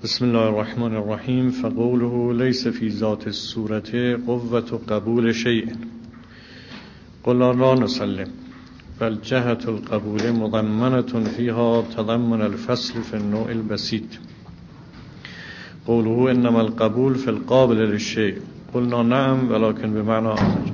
بسم الله الرحمن الرحیم. فقوله لیس فی ذات الصورت قوة قبول شیء قلنا لا نسلم بل جهة القبول مضمنة فيها تضمن الفصل في النوع البسيط. قوله انما القبول في القابل للشيء قلنا نعم ولكن بمعنى آخر.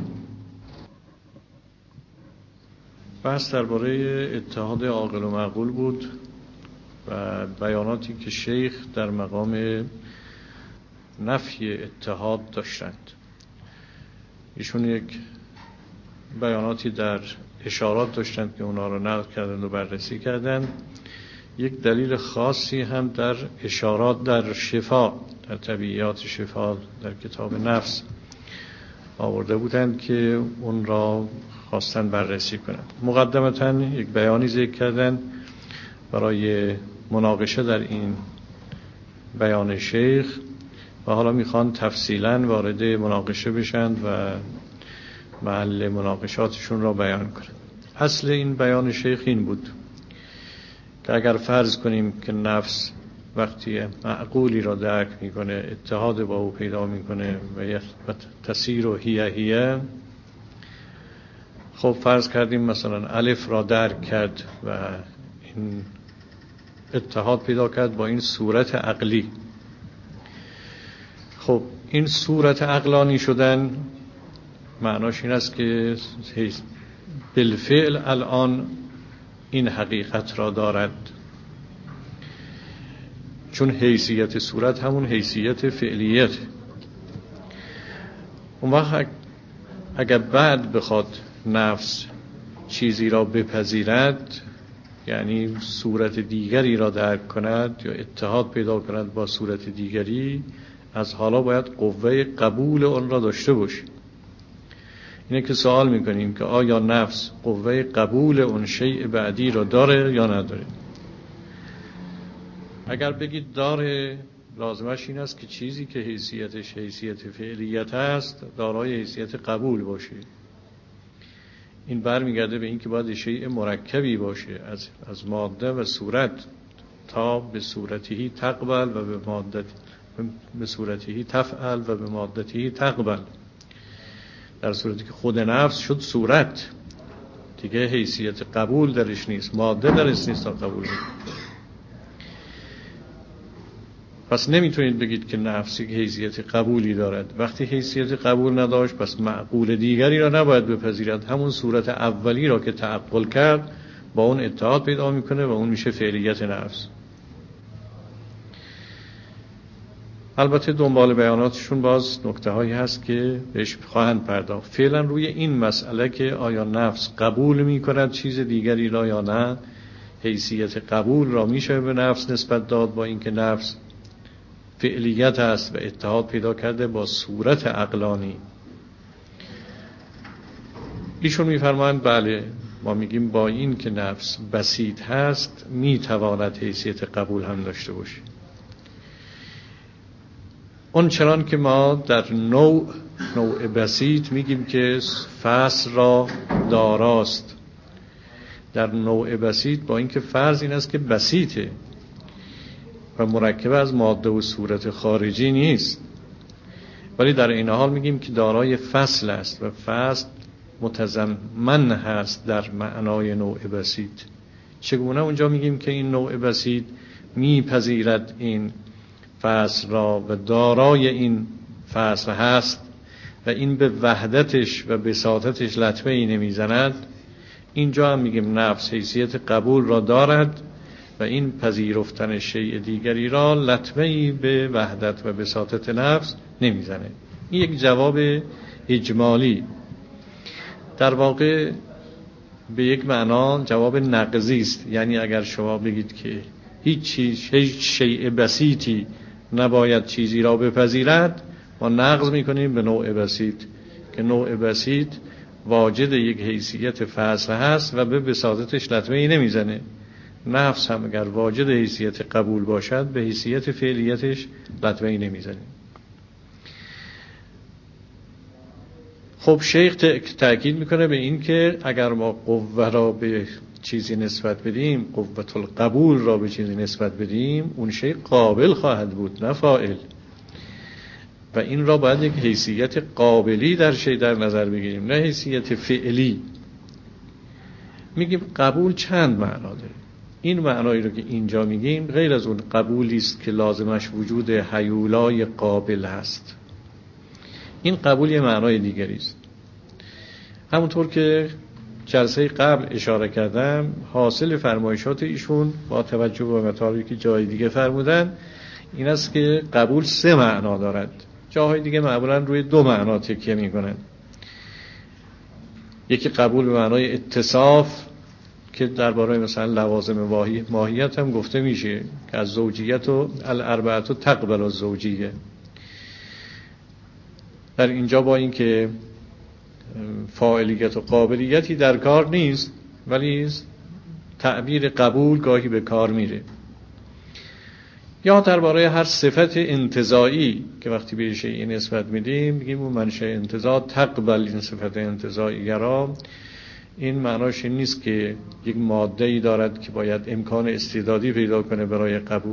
بحث درباره اتحاد عاقل و معقول بود و بیاناتی که شیخ در مقام نفی اتحاد داشتند. ایشون یک بیاناتی در اشارات داشتند که اونا رو نقل کردند و بررسی کردند. یک دلیل خاصی هم در اشارات در شفا، در طبیعیات شفا در کتاب نفس آورده بودند که اون را خواستن بررسی کنند. مقدمتاً یک بیانی ذکر کردند برای مناقشه در این بیان شیخ و حالا میخوان تفصیلاً وارد مناقشه بشند و محل مناقشاتشون را بیان کنند. اصل این بیان شیخ این بود که اگر فرض کنیم که نفس وقتی معقولی را درک میکنه اتحاد با او پیدا میکنه و تسیر و هیه، خب فرض کردیم مثلا الف را درک کرد و این اتحاد پیدا کرد با این صورت عقلی. خب این صورت عقلانی شدن معناش این است که بالفعل الان این حقیقت را دارد، چون حیثیت صورت همون حیثیت فعلیت. اون وقت اگر بعد بخواد نفس چیزی را بپذیرد، یعنی صورت دیگری را درک کند یا اتحاد پیدا کند با صورت دیگری، از حالا باید قوه قبول آن را داشته باشه. اینه که سوال میکنیم که آیا نفس قوه قبول اون شیء بعدی را داره یا نداره. اگر بگید داره، لازمش این است که چیزی که حیثیتش حیثیت فعلیت است دارای حیثیت قبول باشه. این برمیگرده به این که باید شیء مرکبی باشه از ماده و صورت تا به صورتهی تقبل و به صورتهی تفعل و به مادتهی تقبل. در صورتی که خود نفس شد صورت دیگه حیثیت قبول درش نیست، ماده درش نیست تا قبول کنه. پس نمیتونید بگید که نفس یک حیثیت قبولی دارد. وقتی حیثیت قبول نداشت پس معقول دیگری را نباید بپذیرد. همون صورت اولی را که تعقل کرد با اون اتحاد پیدا میکنه و اون میشه فعلیت نفس. البته دنبال بیاناتشون باز نکته هایی هست که بهش خواهند پرداخت. فعلا روی این مسئله که آیا نفس قبول میکند چیز دیگری را یا نه، حیثیت قبول را میشه به نفس نسبت داد با اینکه نفس فعلیت است و اتحاد پیدا کرده با صورت عقلانی. ایشون میفرمایند بله، ما میگیم با این که نفس بسیط هست میتواند حیثیت قبول هم داشته باشه. اون چنان که ما در نوع بسیط میگیم که فصل را داراست. در نوع بسیط با اینکه فرض این است که بسیطه و مرکب از ماده و صورت خارجی نیست، ولی در این حال میگیم که دارای فصل است و فصل متضمن هست در معنای نوع بسیط. چگونه اونجا میگیم که این نوع بسیط میپذیرد این فصل را و دارای این فصل هست و این به وحدتش و بساطتش لطمه ای نمیزند؟ اینجا هم میگیم نفس حیثیت قبول را دارد و این پذیرفتن شیء دیگری را لطمه ای به وحدت و بساطت نفس نمیزنه. این یک جواب اجمالی، در واقع به یک معنا جواب نقضی است. یعنی اگر شما بگید که هیچ شیء بسیطی نباید چیزی را بپذیرد، ما نقض میکنیم به نوع بسیط که نوع بسیط واجد یک حیثیت فصل هست و به بساطتش لطمه ای نمیزنه. نفس هم اگر واجد حیثیت قبول باشد به حیثیت فعلیتش لطمه ای نمیزنه. خب شیخ تأکید میکنه به این که اگر ما قوه را به چیزی نسبت بدیم، قوت القبول را به چیزی نسبت بدیم، اون شیء قابل خواهد بود نه فاعل، و این را باید یک حیثیت قابلی در شیء در نظر بگیریم نه حیثیت فعلی. میگیم قبول چند معنا داره. این معنایی رو که اینجا میگیم غیر از اون قبولی است که لازمش وجود هیولای قابل هست. این قبول یه معنای دیگری است. همونطور که جلسه قبل اشاره کردم، حاصل فرمایشات ایشون با توجه به مطالبی که جای دیگه فرمودن این است که قبول 3 معنا دارد. جاهای دیگه معمولا روی 2 معنا تکیه میکنن. یکی قبول به معنای اتصاف که درباره مثلا لوازم ماهیت هم گفته میشه که از زوجیت و الاربعه تقبل الزوجیه. در اینجا با این که فاعلیت و قابلیتی در کار نیست، ولی تعبیر قبول گاهی به کار میره. یا درباره هر صفت انتزاعی که وقتی به شیء نسبت میدیم میگیم اون منشأ انتزاع تقبل این صفت انتزاعی را. این معناش نیست که یک ماده‌ای دارد که باید امکان استعدادی پیدا کنه برای قبول.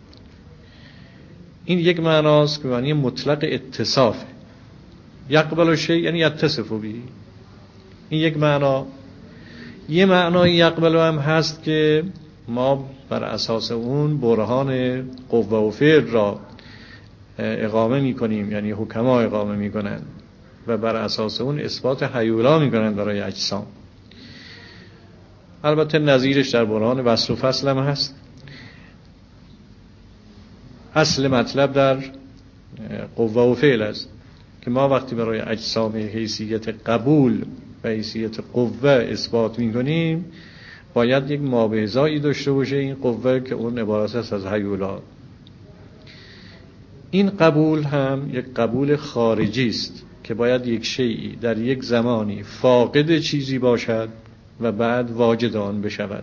این یک معناست که معنی مطلق اتصافه. یقبل الشیء یعنی یتصف به. این یک معنا. یه معنای یقبل هم هست که ما بر اساس اون برهان قوه و فعل را اقامه میکنیم، یعنی حکما اقامه میکنن و بر اساس اون اثبات هیولا میکنن برای اجسام. البته نظیرش در برهان وصل و فصل هم هست. اصل مطلب در قوه و فعل است که ما وقتی برای اجسام حیثیت قبول و حیثیت قوه اثبات میکنیم باید یک مابعضایی داشته باشه این قوه که اون عبارت است از هیولا. این قبول هم یک قبول خارجی است که باید یک شیئی در یک زمانی فاقد چیزی باشد و بعد واجد آن بشود،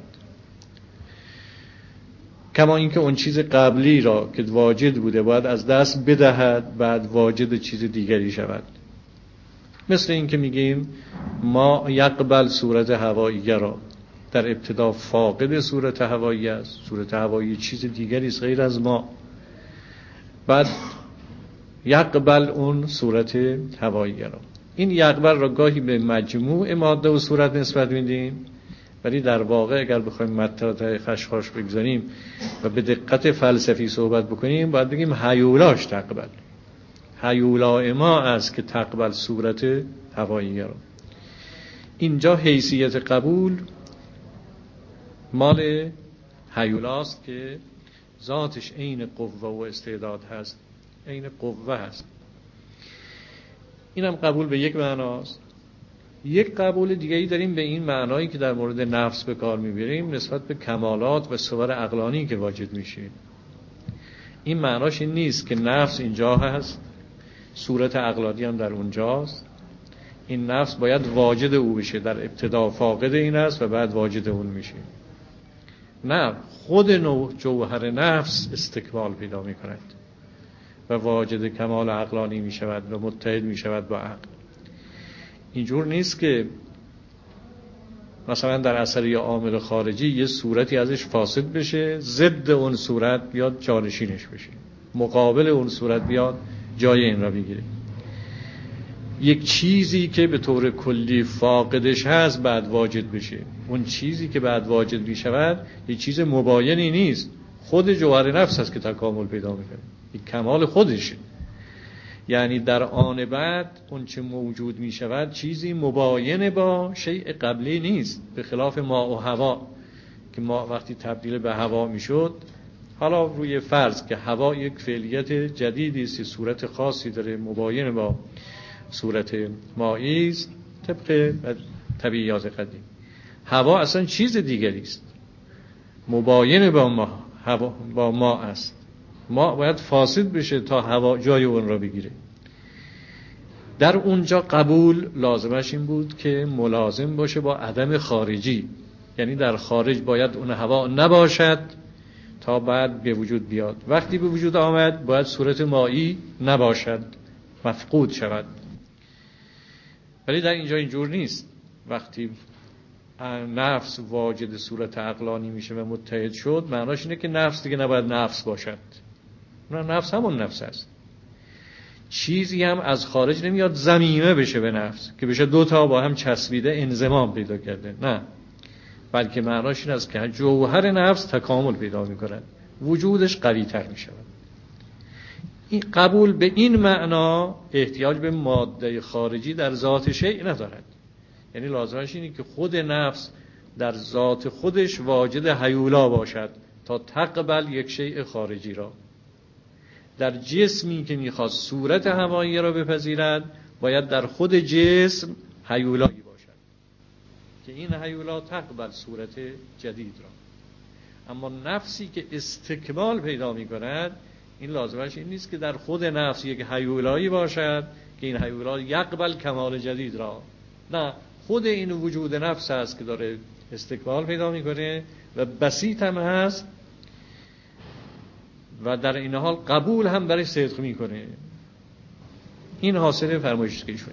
کما اینکه اون چیز قبلی را که واجد بوده باید از دست بدهد بعد واجد چیز دیگری شود. مثل این که میگیم ما یقبل صورت هوایی را، در ابتدا فاقد صورت هوایی است، صورت هوایی چیز دیگری است غیر از ما، بعد یقبل اون صورت هوایی را. این یقبل را گاهی به مجموع ماده و صورت نسبت میدیم، ولی در واقع اگر بخوایم مطلب خشخاش بگذاریم و به دقت فلسفی صحبت بکنیم باید بگیم هیولاش تقبل. هیولا ما است که تقبل صورت هوایی را. اینجا حیثیت قبول مال هیولاست که ذاتش عین قوه و استعداد هست، عین قوه هست. اینم قبول به یک معناست. یک قبول دیگری داریم به این معنایی که در مورد نفس به کار میبریم نسبت به کمالات و صور عقلانی که واجد میشه. این معناش این نیست که نفس اینجا هست، صورت عقلانی هم در اونجاست، این نفس باید واجد او بشه، در ابتدا فاقد این است و بعد واجد اون میشه. نه، خود جوهر نفس استکمال پیدا میکند و واجد کمال عقلانی میشود و متحد میشود با عقل. اینجور نیست که مثلا در اثر یا عامل خارجی یه صورتی ازش فاسد بشه، ضد اون صورت بیاد جانشینش بشه، مقابل اون صورت بیاد جای این را بگیره. یک چیزی که به طور کلی فاقدش هست بعد واجد بشه، اون چیزی که بعد واجد میشود یک چیز مباینی نیست، خود جوهر نفس هست که تکامل پیدا میکنه، یک کمال خودشه. یعنی در آن بعد اون چه موجود می شود چیزی مباین با شیء قبلی نیست، به خلاف ما و هوا که ما وقتی تبدیل به هوا می شد، حالا روی فرض که هوا یک فعلیت جدیدی است، صورت خاصی داره مباین با صورت مایی است طبق طبیعیات قدیم، هوا اصلا چیز دیگری است، مباین با ما، هوا با ما است، ما باید فاسد بشه تا هوا جای اون را بگیره. در اونجا قبول لازمش این بود که ملازم باشه با عدم خارجی، یعنی در خارج باید اون هوا نباشد تا بعد به وجود بیاد، وقتی به وجود آمد باید صورت مایی نباشد، مفقود شود. ولی در اینجا اینجور نیست. وقتی نفس واجد صورت عقلانی میشه و متحد شد، معناش اینه که نفس دیگه نباید نفس باشد. نه، نفس همون نفس است. چیزی هم از خارج نمیاد ضمیمه بشه به نفس که بشه دوتا با هم چسبیده انضمام پیدا کرده، نه، بلکه معناش این است که جوهر نفس تکامل پیدا میکنه، وجودش قوی تر میشه. این قبول به این معنا احتیاج به ماده خارجی در ذات شیء ندارد. یعنی لازمش اینه که خود نفس در ذات خودش واجد هیولا باشد تا تقبل یک شیء خارجی را. در جسمی که میخواد صورت هوایی را بپذیرد، باید در خود جسم هیولایی باشد که این هیولا تقبل صورت جدید را. اما نفسی که استکمال پیدا میکند، این لازمش این نیست که در خود نفس یک هیولایی باشد که این هیولا یقبل کمال جدید را، نه، خود این وجود نفس هست که داره استکمال پیدا میکنه و بسیط هم هست و در این حال قبول هم برای صدق میکنه. این حاصل فرمایشی که ایشون.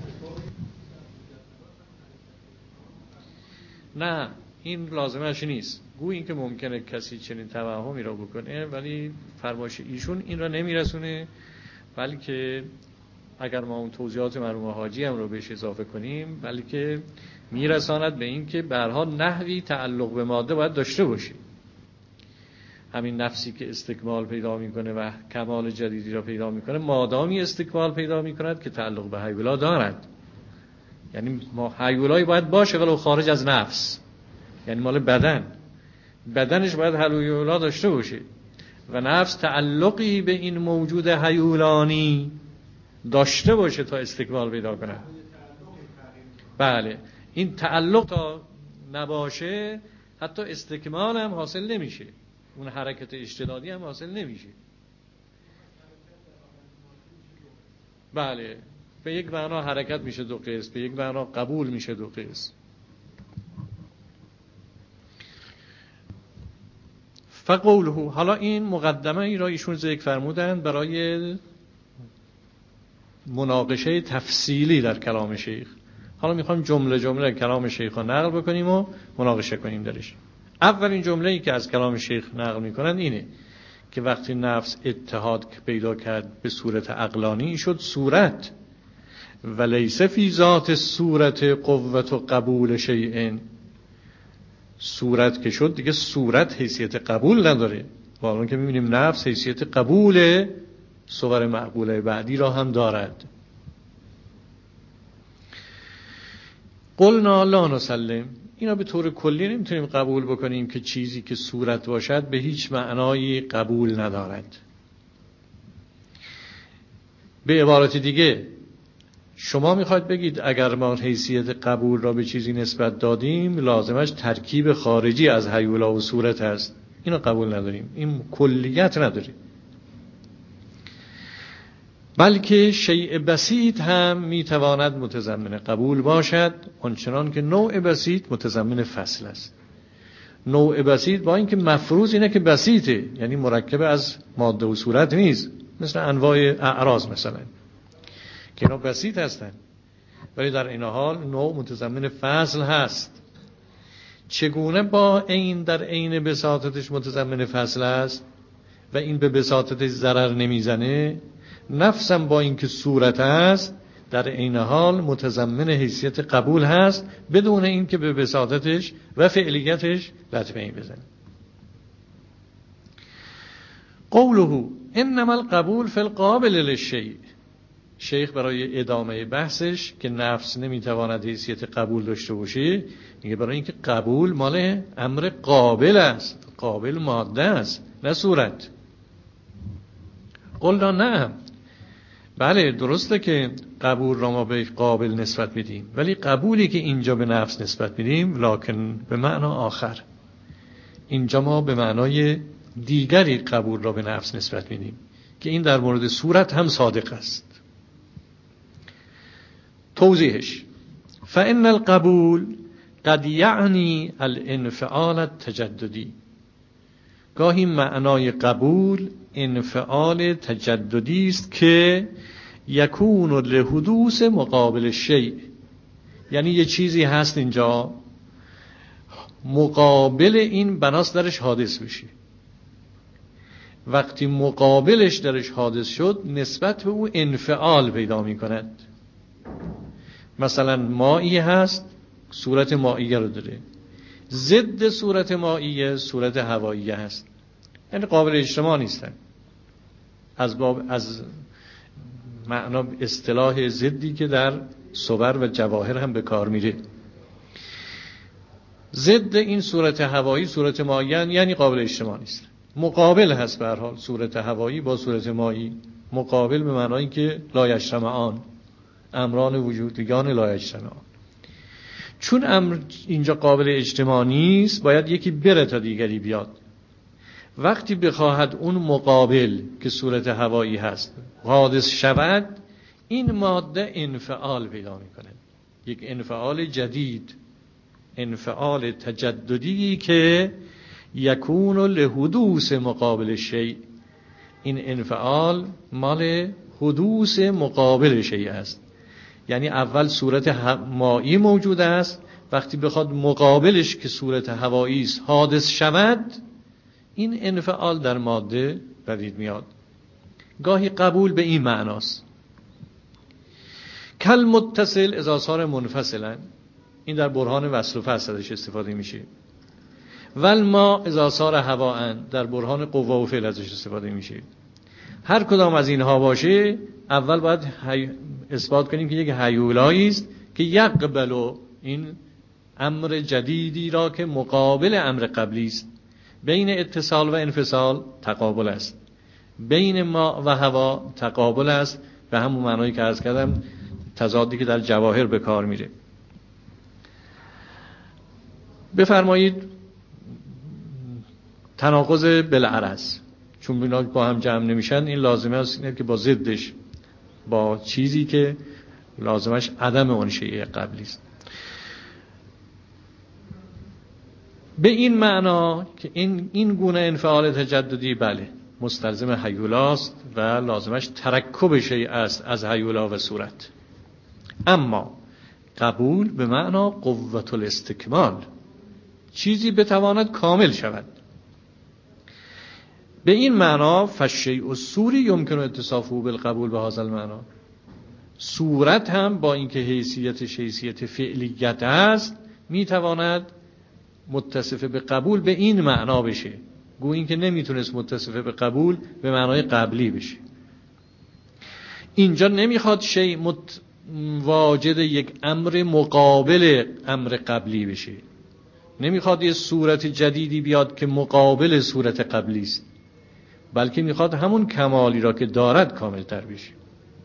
نه، این لازمش نیست. گویا این که ممکنه کسی چنین توهمی را بکنه، ولی فرمایش ایشون این را نمیرسونه، بلکه اگر ما اون توضیحات مرحوم حاجی هم رو بهش اضافه کنیم، بلکه میرساند به این که به هر حال نحوی تعلق به ماده باید داشته باشی. همین نفسی که استکمال پیدا میکنه و کمال جدیدی را پیدا میکنه، مادامی استکمال پیدا میکند که تعلق به هیولا دارد. یعنی ما هیولایی باید باشه ولو خارج از نفس، یعنی مال بدنش باید هیولا داشته باشه و نفس تعلقی به این موجود هیولانی داشته باشه تا استکمال پیدا کنه. بله، این تعلق تا نباشه حتی استکمال هم حاصل نمیشه، اون حرکت اشتدادی هم حاصل نمیشه. بله، به یک معنا حرکت میشه دو قسم، به یک معنا قبول میشه دو قسم. فقوله، حالا این مقدمه ای را ایشون ذکر فرمودن برای مناقشه تفصیلی در کلام شیخ. حالا میخوام جمله جمله کلام شیخ رو نقل بکنیم و مناقشه کنیم درش. اولین جمله‌ای که از کلام شیخ نقل میکنن اینه که وقتی نفس اتحاد پیدا کرد به صورت عقلانی، شد صورت، و لیس فی ذات صورت قوت و قبول شیء. صورت که شد دیگه صورت حیثیت قبول نداره، واقعا که میبینیم نفس حیثیت قبول صور معقوله بعدی را هم دارد. قلنا لا نسلم، اینا به طور کلی نمیتونیم قبول بکنیم که چیزی که صورت باشد به هیچ معنایی قبول ندارد. به عبارت دیگه، شما میخواید بگید اگر ما حیثیت قبول را به چیزی نسبت دادیم، لازمش ترکیب خارجی از هیولا و صورت است. اینو قبول نداریم، این کلیت نداره. بلکه شیء بسیط هم میتواند متضمن قبول باشد، آنچنان که نوع بسیط متضمن فصل است. نوع بسیط با اینکه مفروض اینه که بسیطه، یعنی مرکب از ماده و صورت نیست، مثل انواع اعراض مثلا که اینا بسیط هستن، ولی در این حال نوع متضمن فصل هست. چگونه با این در عین بساطتش متضمن فصل است و این به بساطتش ضرر نمیزنه، نفسم با اینکه صورت است در عین حال متضمن حیثیت قبول هست، بدون اینکه به بساطتش و فعلیتش لطمه‌ای بزنه. قوله انما القبول فی القابل للشیء. شیخ برای ادامه بحثش که نفس نمیتواند حیثیت قبول داشته باشه، میگه برای اینکه قبول مال امر قابل است، قابل ماده است نه صورت. قلنا نه، بله درسته که قبول را ما به قابل نسبت میدیم، ولی قبولی که اینجا به نفس نسبت میدیم لکن به معنا آخر. اینجا ما به معنای دیگری قبول را به نفس نسبت میدیم که این در مورد صورت هم صادق است. توضیحش: فإن القبول قد یعنی الانفعال التجددی. گاهی معنای قبول انفعال تجددی است که یکون لحدوث مقابل شیء، یعنی یه چیزی هست اینجا مقابل این بناس درش حادث بشه. وقتی مقابلش درش حادث شد نسبت به او انفعال پیدا می کند. مثلا مائی هست، صورت مائیه رو داره، ضد صورت مائیه صورت هواییه هست، یعنی قابل اجتماع نیستن. از معنا اصطلاح ضدی که در صور و جواهر هم به کار میره. ضد این صورت هوایی صورت مائیه یعنی قابل اجتماع نیست. مقابل هست به هر حال صورت هوایی با صورت مایی، مقابل به معنای که لا یجتمعان، امران وجودیان لا یجتمعان. چون امر اینجا قابل اجتماع نیست باید یکی بره تا دیگری بیاد. وقتی بخواهد اون مقابل که صورت هوایی هست حادث شود، این ماده انفعال پیدا می‌کند، یک انفعال جدید، انفعال تجددی که یکون لحدوث مقابل شیء. این انفعال مال حدوث مقابل شیء است. یعنی اول صورت مایی موجود است، وقتی بخواد مقابلش که صورت هوایی است حادث شود، این انفعال در ماده پدید میاد. گاهی قبول به این معناست. کل متصل اذا صار منفصلا، این در برهان وصل و فصل ازش استفاده میشه. والما اذا صار هواء، در برهان قوا و فعل ازش استفاده میشه. هر کدام از اینها باشه اول باید اثبات کنیم که یک هیولایی است که یقبل این امر جدیدی را که مقابل امر قبلی است. بین اتصال و انفصال تقابل است، بین ما و هوا تقابل است، به همون معنایی که عرض کردم تضادی که در جواهر به کار میره. بفرمایید تناقض بالعرض، چون اینا با هم جمع نمیشن، این لازمه است اینه که با ضدش، با چیزی که لازمش عدم اون شیء قبلی است. به این معنا که این گونه انفعال تجددی بله مستلزم هیولاست و لازمش ترکب شیء است از هیولا و صورت. اما قبول به معنا قوت الاستکمال، چیزی بتواند کامل شود. به این معنا فالشیء الصوری یمکن اتصافه بالقبول به هذا المعنا. صورت هم با اینکه حیثیت فعلیت است میتواند متصف به قبول به این معنا بشه، گویا اینکه نمیتونست متصف به قبول به معنای قبلی بشه. اینجا نمیخواد شیء واجد یک امر مقابل امر قبلی بشه، نمیخواد یه صورت جدیدی بیاد که مقابل صورت قبلی است، بلکه میخواد همون کمالی را که دارد کامل تر بشه.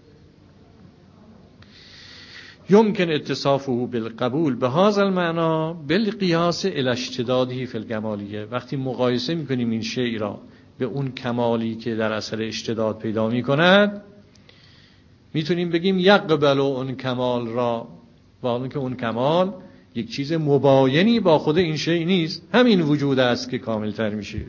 یمکن اتصافه بالقبول به هذا المعنا بالقیاس الی اشتداده فی الجمالیه. وقتی مقایسه میکنیم این شیء را به اون کمالی که در اثر اشتداد پیدا میکند، میتونیم بگیم یقبل اون کمال را، با اون که اون کمال یک چیز مباینی با خود این شیء نیست، همین وجود است که کامل تر میشه.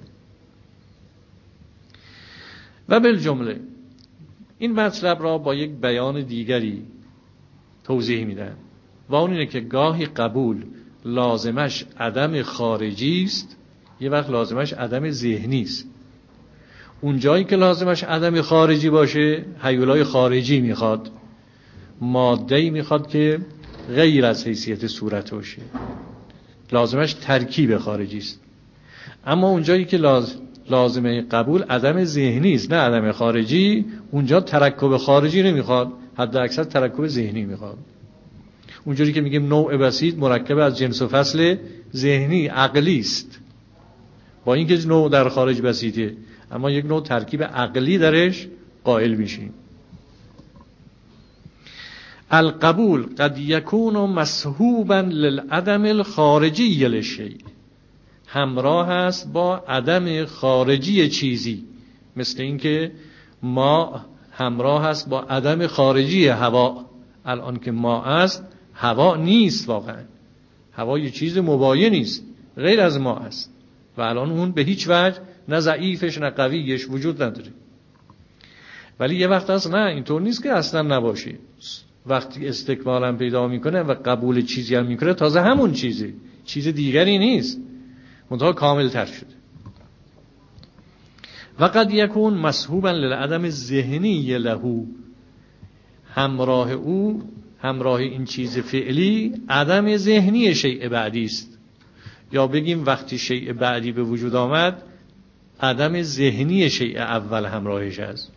و بالجمله این مطلب را با یک بیان دیگری توضیح میدن و اون اینه که گاهی قبول لازمش عدم خارجی است، یه وقت لازمش عدم ذهنی است. اون جایی که لازمش عدم خارجی باشه هیولای خارجی میخواد، ماده‌ای میخواد که غیر از حیثیت صورت باشه، لازمش ترکیب خارجی است. اما اون جایی که لازمه قبول عدم ذهنی است نه عدم خارجی، اونجا ترکب خارجی نمیخواد، حد اکثر ترکب ذهنی میخواد. اونجوری که میگیم نوع بسیط مرکب از جنس و فصل ذهنی عقلی است، با اینکه نوع در خارج بسیطه اما یک نوع ترکیب عقلی درش قائل میشیم. القبول قد یکون مصحوبا للعدم الخارجی للشیء، همراه است با عدم خارجی چیزی، مثل اینکه ما همراه است با عدم خارجی هوا. الان که ما است هوا نیست، واقعا هوا یه چیز مباینی است، غیر از ما است و الان اون به هیچ وجه نه ضعیفش نه قویش وجود نداره. ولی یه وقت هست نه اینطور نیست که اصلا نباشه، وقتی استکمال هم پیدا میکنه و قبول چیزی هم میکنه، تازه همون چیزی، چیز دیگری نیست، منتها کامل تر شده. و قد یکون مسحوبا للعدم ذهنی له، همراه او، همراه این چیز فعلی، عدم ذهنی شیء بعدی است. یا بگیم وقتی شیء بعدی به وجود آمد، عدم ذهنی شیء اول همراهش است.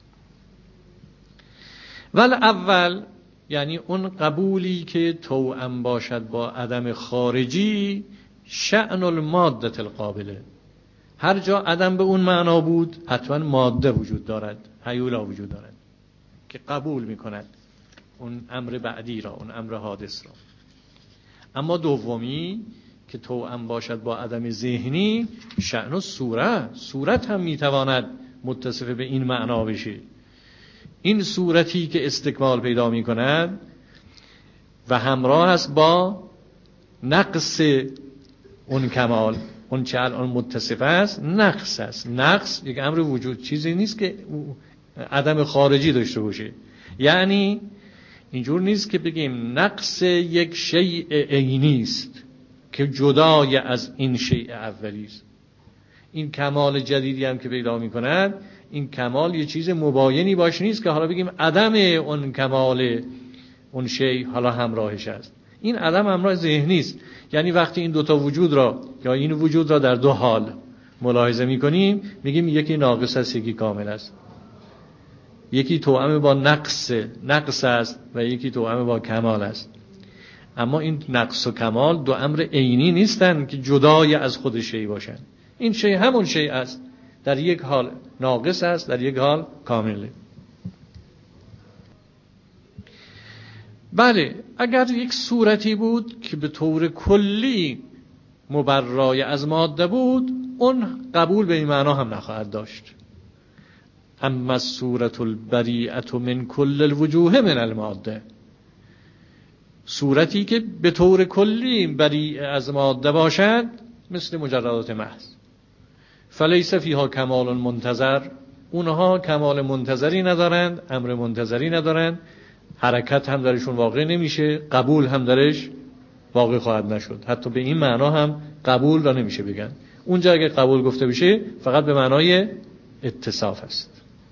ول اول یعنی اون قبولی که توأم باشد با عدم خارجی، شأن الماده القابله. هر جا عدم به اون معنا بود، حتما ماده وجود دارد، هیولا وجود دارد که قبول میکند اون امر بعدی را، اون امر حادث را. اما دومی که توأم باشد با عدم ذهنی، شأن الصورت، صورت هم میتواند متصف به این معنا بشه. این صورتی که استکمال پیدا میکند و همراه است با نقص اون کمال، اون چه الان متصف است نقص است. نقص یک امر وجود، چیزی نیست که عدم خارجی داشته باشه. یعنی اینجور نیست که بگیم نقص یک شیء عینی است که جدای از این شیء اولی است. این کمال جدیدی هم که پیدا می‌کند، این کمال یه چیز مباینی باش نیست که حالا بگیم عدم اون کمال اون شیء حالا همراهش است. این عدم همراه ذهنی است. یعنی وقتی این دوتا وجود را یا این وجود را در دو حال ملاحظه می‌کنیم، میگیم یکی ناقص است، یکی کامل است. یکی توأم با نقص است و یکی توأم با کمال است. اما این نقص و کمال دو امر عینی نیستند که جدای از خود شیء باشند. این شیء همون شیء است، در یک حال ناقص است، در یک حال کامله. بله، اگر یک صورتی بود که به طور کلی مبرای از ماده بود، اون قبول به این معنا هم نخواهد داشت. اما الصورة البریئة من کل الوجوه من الماده، صورتی که به طور کلی بری از ماده باشد، مثل مجردات محض، فلیس فیها کمال منتظر، اونها کمال منتظری ندارند، امر منتظری ندارند، حرکت هم درشون واقع نمیشه، قبول هم درش واقع خواهد نشد. حتی به این معنا هم قبول را نمیشه بگن. اونجا اگه قبول گفته بشه فقط به معنای اتصاف است.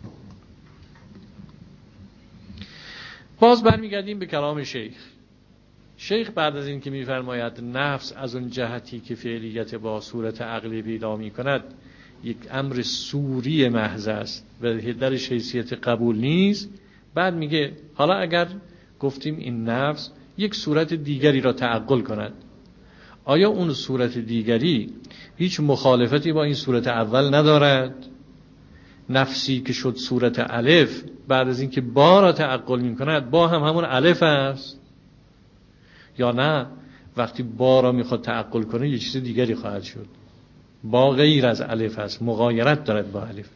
باز برمیگردیم به کلام شیخ بعد از این که میفرماید نفس از اون جهتی که فعلیت با صورت عقلی پیدا میکند یک امر صوری محض است و درش حیثیت قبول نیست، بعد میگه حالا اگر گفتیم این نفس یک صورت دیگری را تعقل کند، آیا اون صورت دیگری هیچ مخالفتی با این صورت اول ندارد؟ نفسی که شد صورت الف، بعد از این که با را تعقل میکند، با هم همون الف است؟ یا نه وقتی با را میخواد تعقل کنه یه چیز دیگری خواهد شد، با غیر از الف است، مغایرت دارد با الف.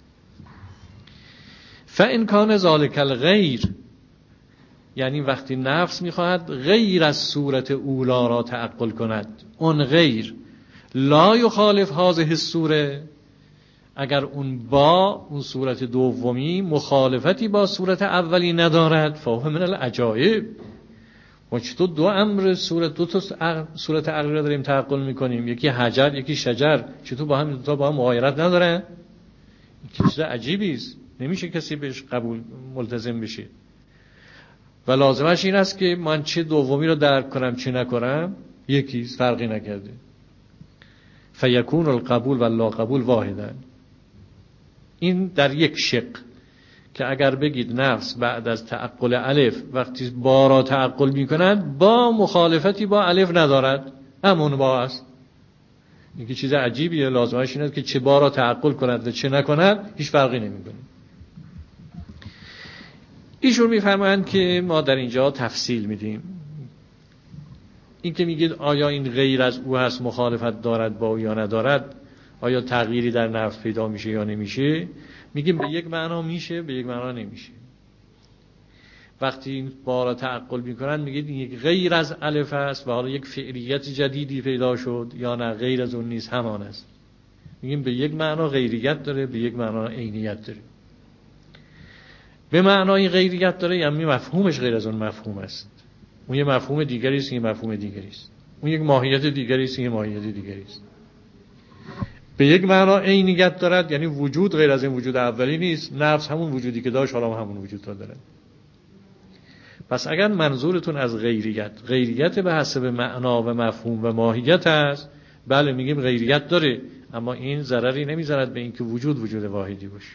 فإن کان ذلک الغیر، یعنی وقتی نفس میخواهد غیر از صورت اولا را تعقل کند، اون غیر لا یخالف هذه الصوره، اگر اون با اون صورت دومی مخالفتی با صورت اولی ندارد، فهو من العجایب. ما چطور دو امر صورت، دو تا صورت عقلی را داریم تعقل میکنیم، یکی حجر یکی شجر، چطور با هم دو تا با هم مغایرت ندارن؟ این چیز عجیبی است، نمیشه کسی بهش قبول ملتزم بشه. و لازمش این است که من چه دومی رو درک کنم چه نکنم یکی فرقی نکرده. فیکون القبول و لا قبول واحدا. این در یک شق که اگر بگید نفس بعد از تعقل الف وقتی با را تعقل میکند، با مخالفتی با الف ندارد، همون با است. این که چیز عجیبیه، لازمش این است که چه با را تعقل کند و چه نکند هیچ فرقی نمیکنه. ایشون میفرمایند که ما در اینجا تفصیل میدیم. این که میگید آیا این غیر از او هست، مخالفت دارد با او یا ندارد، آیا تغییری در نفس پیدا میشه یا نمیشه، میگیم به یک معنا میشه، به یک معنا نمیشه. وقتی این با را تعقل میکنن میگید این یک غیر از الف است و حالا یک فعلیت جدیدی پیدا شد، یا نه غیر از اون نیست، همان است. میگیم به یک معنا غیریت داره، به یک معنا عینیت داره. به معنای غیریت داره، یعنی مفهومش غیر از اون مفهوم است. اون یه مفهوم دیگری است، این مفهوم دیگری است. اون یک ماهیت دیگری است، این ماهیت دیگری است. به یک معنا عینیت دارد، یعنی وجود غیر از این وجود اولی نیست. نفس همون وجودی که داشت حالا همون وجود را داره. پس اگر منظورتون از غیریت به حسب معنا و مفهوم و ماهیت است، بله میگیم غیریت داره، اما این ضرری نمیزند به اینکه وجود واحدی باشه.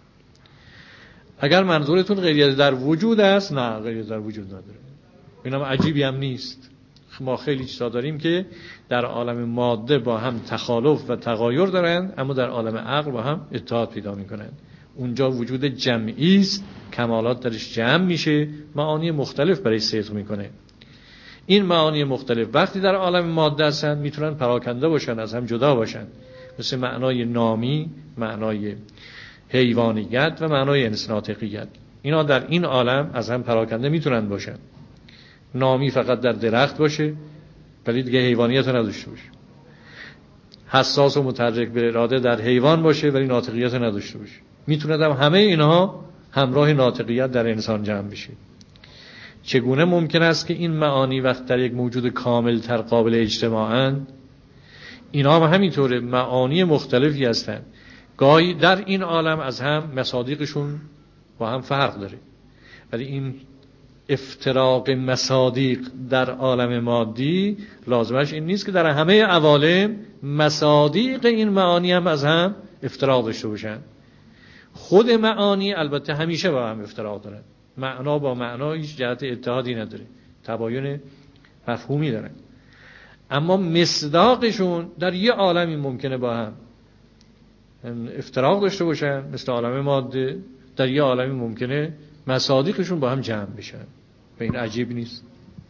اگر منظورتون غیریت در وجود است، نه، غیریت در وجود نداره. اینم عجیبی هم نیست. ما خیلی چیزا داریم که در عالم ماده با هم تخالف و تغایر دارن، اما در عالم عقل با هم اتحاد پیدا میکنن. اونجا وجود جمعی است، کمالات درش جمع میشه، معانی مختلف برای صدق میکنه. این معانی مختلف وقتی در عالم ماده هستن میتونن پراکنده باشن، از هم جدا باشن، مثل معنای نامی، معنای حیوانیت و معنای انساناتقیت. اینا در این عالم از هم پراکنده میتونن باشن. نامی فقط در درخت باشه ولی دیگه حیوانیت رو نداشته باشه. حساس و متحرک به اراده در حیوان باشه ولی ناطقیت رو نداشته باشه. میتونه همه اینها همراه ناطقیت در انسان جمع بشه. چگونه ممکن است که این معانی وقت در یک موجود کامل تر قابل اجتماعند؟ اینا هم همینطوره، معانی مختلفی هستند. گاهی در این عالم از هم مصادیقشون با هم فرق داره، ولی این افتراق مصادیق در عالم مادی لازمش این نیست که در همه عوالم مصادیق این معانی هم از هم افتراق داشته باشن. خود معانی البته همیشه با هم افتراق دارن. معنا با معنا هیچ جهت اتحادی نداره، تباین مفهومی دارن، اما مصداقشون در یه عالمی ممکنه با هم افتراق داشته باشن، مثل عالم ماده. در یه عالمی ممکنه مصادیقشون با هم جمع بشن. به این عجیب نیست.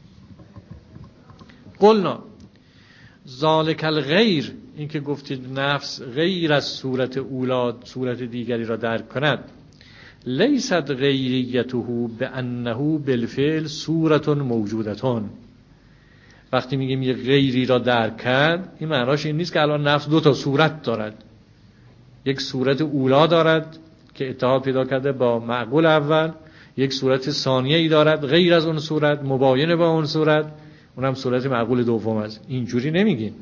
قلنا ذالک الغیر، این که گفتید نفس غیر از صورت اولاد صورت دیگری را درک کند، لیست غیریته بانه بالفعل صورت موجودتون. وقتی میگیم یه غیری را درک کرد، این معناش این نیست که الان نفس دو تا صورت دارد. یک صورت اولا دارد که اتحاد پیدا کرده با معقول اول، یک صورت ثانیه ای دارد غیر از اون صورت، مباینه با اون صورت، اونم صورت معقول دوم است. اینجوری نمیگیم.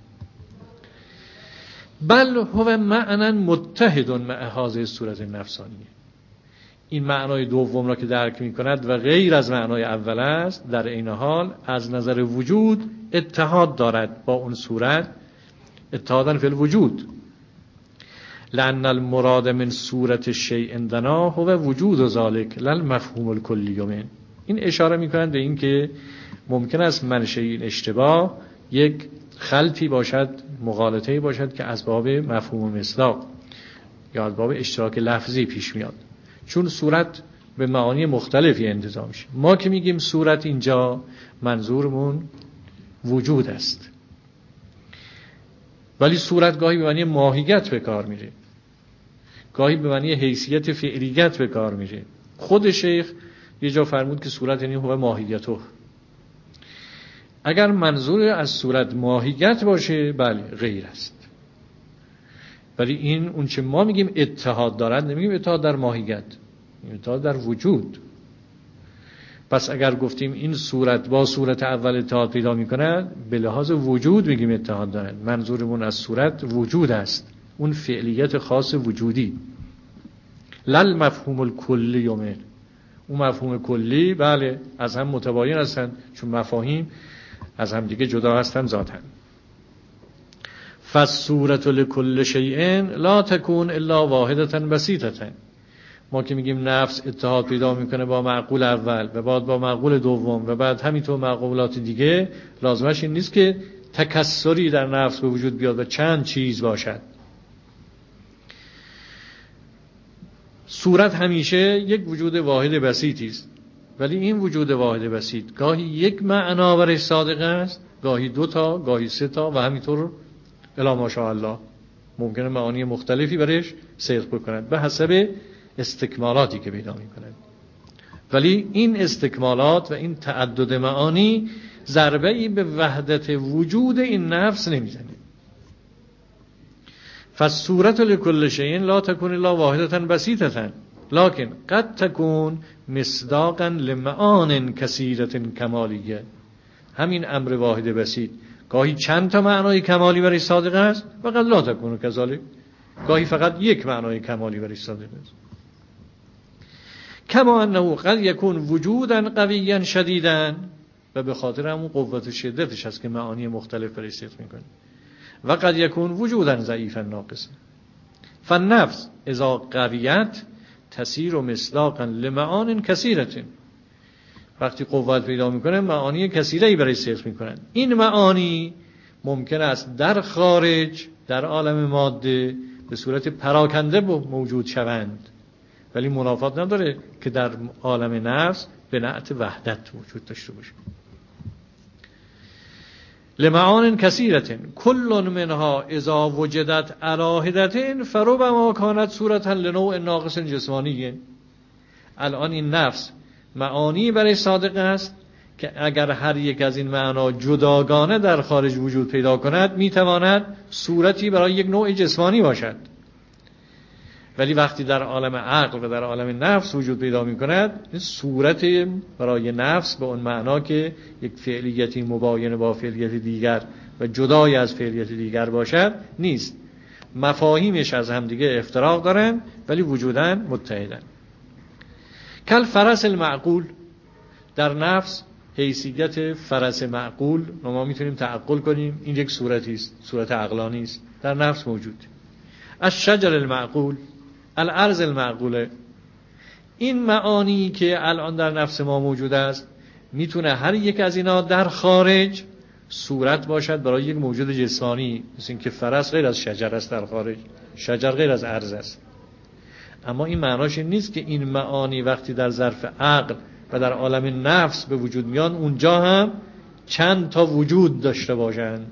بل هو معنا متحد مع هذه صورت نفسانیه. این معنای دوم را که درک می‌کند و غیر از معنای اول است، در این حال از نظر وجود اتحاد دارد با اون صورت، اتحادن فی الوجود. لأن المراد من صورت الشیء عندنا هو وجود ذلك لا المفهوم الکلی منه. این اشاره می‌کنند به این که ممکن است منشأ این اشتباه یک خلطی باشد، مغالطه‌ای باشد که از باب مفهوم مصداق یا از باب اشتراک لفظی پیش میاد، چون صورت به معانی مختلفی انتزاع میشه. ما که میگیم صورت، اینجا منظورمون وجود است، ولی صورت گاهی به معنی ماهیت به کار میره، گاهی به معنی حیثیت فعلیت به کار میره. خود شیخ یه جا فرمود که صورت یعنی هو ماهیته. اگر منظور از صورت ماهیت باشه، بله غیر است. ولی این اون چه ما میگیم اتحاد دارد، نمیگیم اتحاد در ماهیت، اتحاد در وجود. پس اگر گفتیم این صورت با صورت اول اتحاد پیدا میکنه، به لحاظ وجود میگیم اتحاد دارد. منظورمون از صورت وجود است، اون فعلیت خاص وجودی. لل مفهوم الکلی منه. اون مفهوم کلی بله از هم متباین هستن، چون مفاهیم از هم دیگه جدا هستن ذاتن. فالصورت لکل شیء لا تکون الا واحدة بسیطة. ما که میگیم نفس اتحاد پیدا میکنه با معقول اول و بعد با معقول دوم و بعد همینطور معقولات دیگه، لازمش این نیست که تکثری در نفس به وجود بیاد و چند چیز باشد. صورت همیشه یک وجود واحد بسیطی است، ولی این وجود واحد بسیط گاهی یک معنا برش صادق است، گاهی دو تا، گاهی سه تا و همینطور الی ماشاءالله ممکنه معانی مختلفی برش صدق بکنند به حسب استکمالاتی که پیدا میکنند. ولی این استکمالات و این تعدد معانی ضربه‌ای به وحدت وجود این نفس نمیزنه. فالصورت لکل شیء لا تکون الا واحدة بسیطة. لكن قد تكون مصداقا لمعان کثیرة کمالیه. همین امر واحد بسیط گاهی چند تا معنای کمالی برای صادق است و قد لا تکون کذالک، گاهی فقط یک معنای کمالی برای صادق است. کما انه قد یکون وجودا قویا شدیدا، و به خاطر همون قوت و شدتش هست که معانی مختلف برای صدق میکنه. و قد یکون وجودا ضعیفا ناقصا. فالنفس اذا قویت تسیر مصداقا لمعان کثیرة، وقتی قوت پیدا میکنه معانی کثیره‌ای برای صدق میکنن. این معانی ممکن است در خارج، در عالم ماده به صورت پراکنده موجود شوند، ولی منافات نداره که در عالم نفس به نعت وحدت وجود داشته باشه. لمعان کثیرة کل منها اذا وجدت علی حدة فربما کانت صورة لنوع ناقص جسمانی. الان این نفس معانی برای صادق است که اگر هر یک از این معنا جداگانه در خارج وجود پیدا کند میتواند صورتی برای یک نوع جسمانی باشد، ولی وقتی در عالم عقل و در عالم نفس وجود پیدا می کند، این صورت برای نفس به اون معنا که یک فعلیتی مباین با فعلیت دیگر و جدای از فعلیت دیگر باشد نیست. مفاهیمش از همدیگه افتراق دارن ولی وجوداً متحدن. کل فرس المعقول، در نفس حیثیت فرس معقول ما میتونیم تعقل کنیم، این یک صورتی است، صورت عقلانی است، در نفس موجود. الشجر المعقول، الارض المعقوله، این معانی که الان در نفس ما موجود است میتونه هر یک از اینا در خارج صورت باشد برای یک موجود جسمانی، مثل این که فرس غیر از شجر است در خارج، شجر غیر از ارض است. اما این معناش این نیست که این معانی وقتی در ظرف عقل و در عالم نفس به وجود میان اونجا هم چند تا وجود داشته باشند.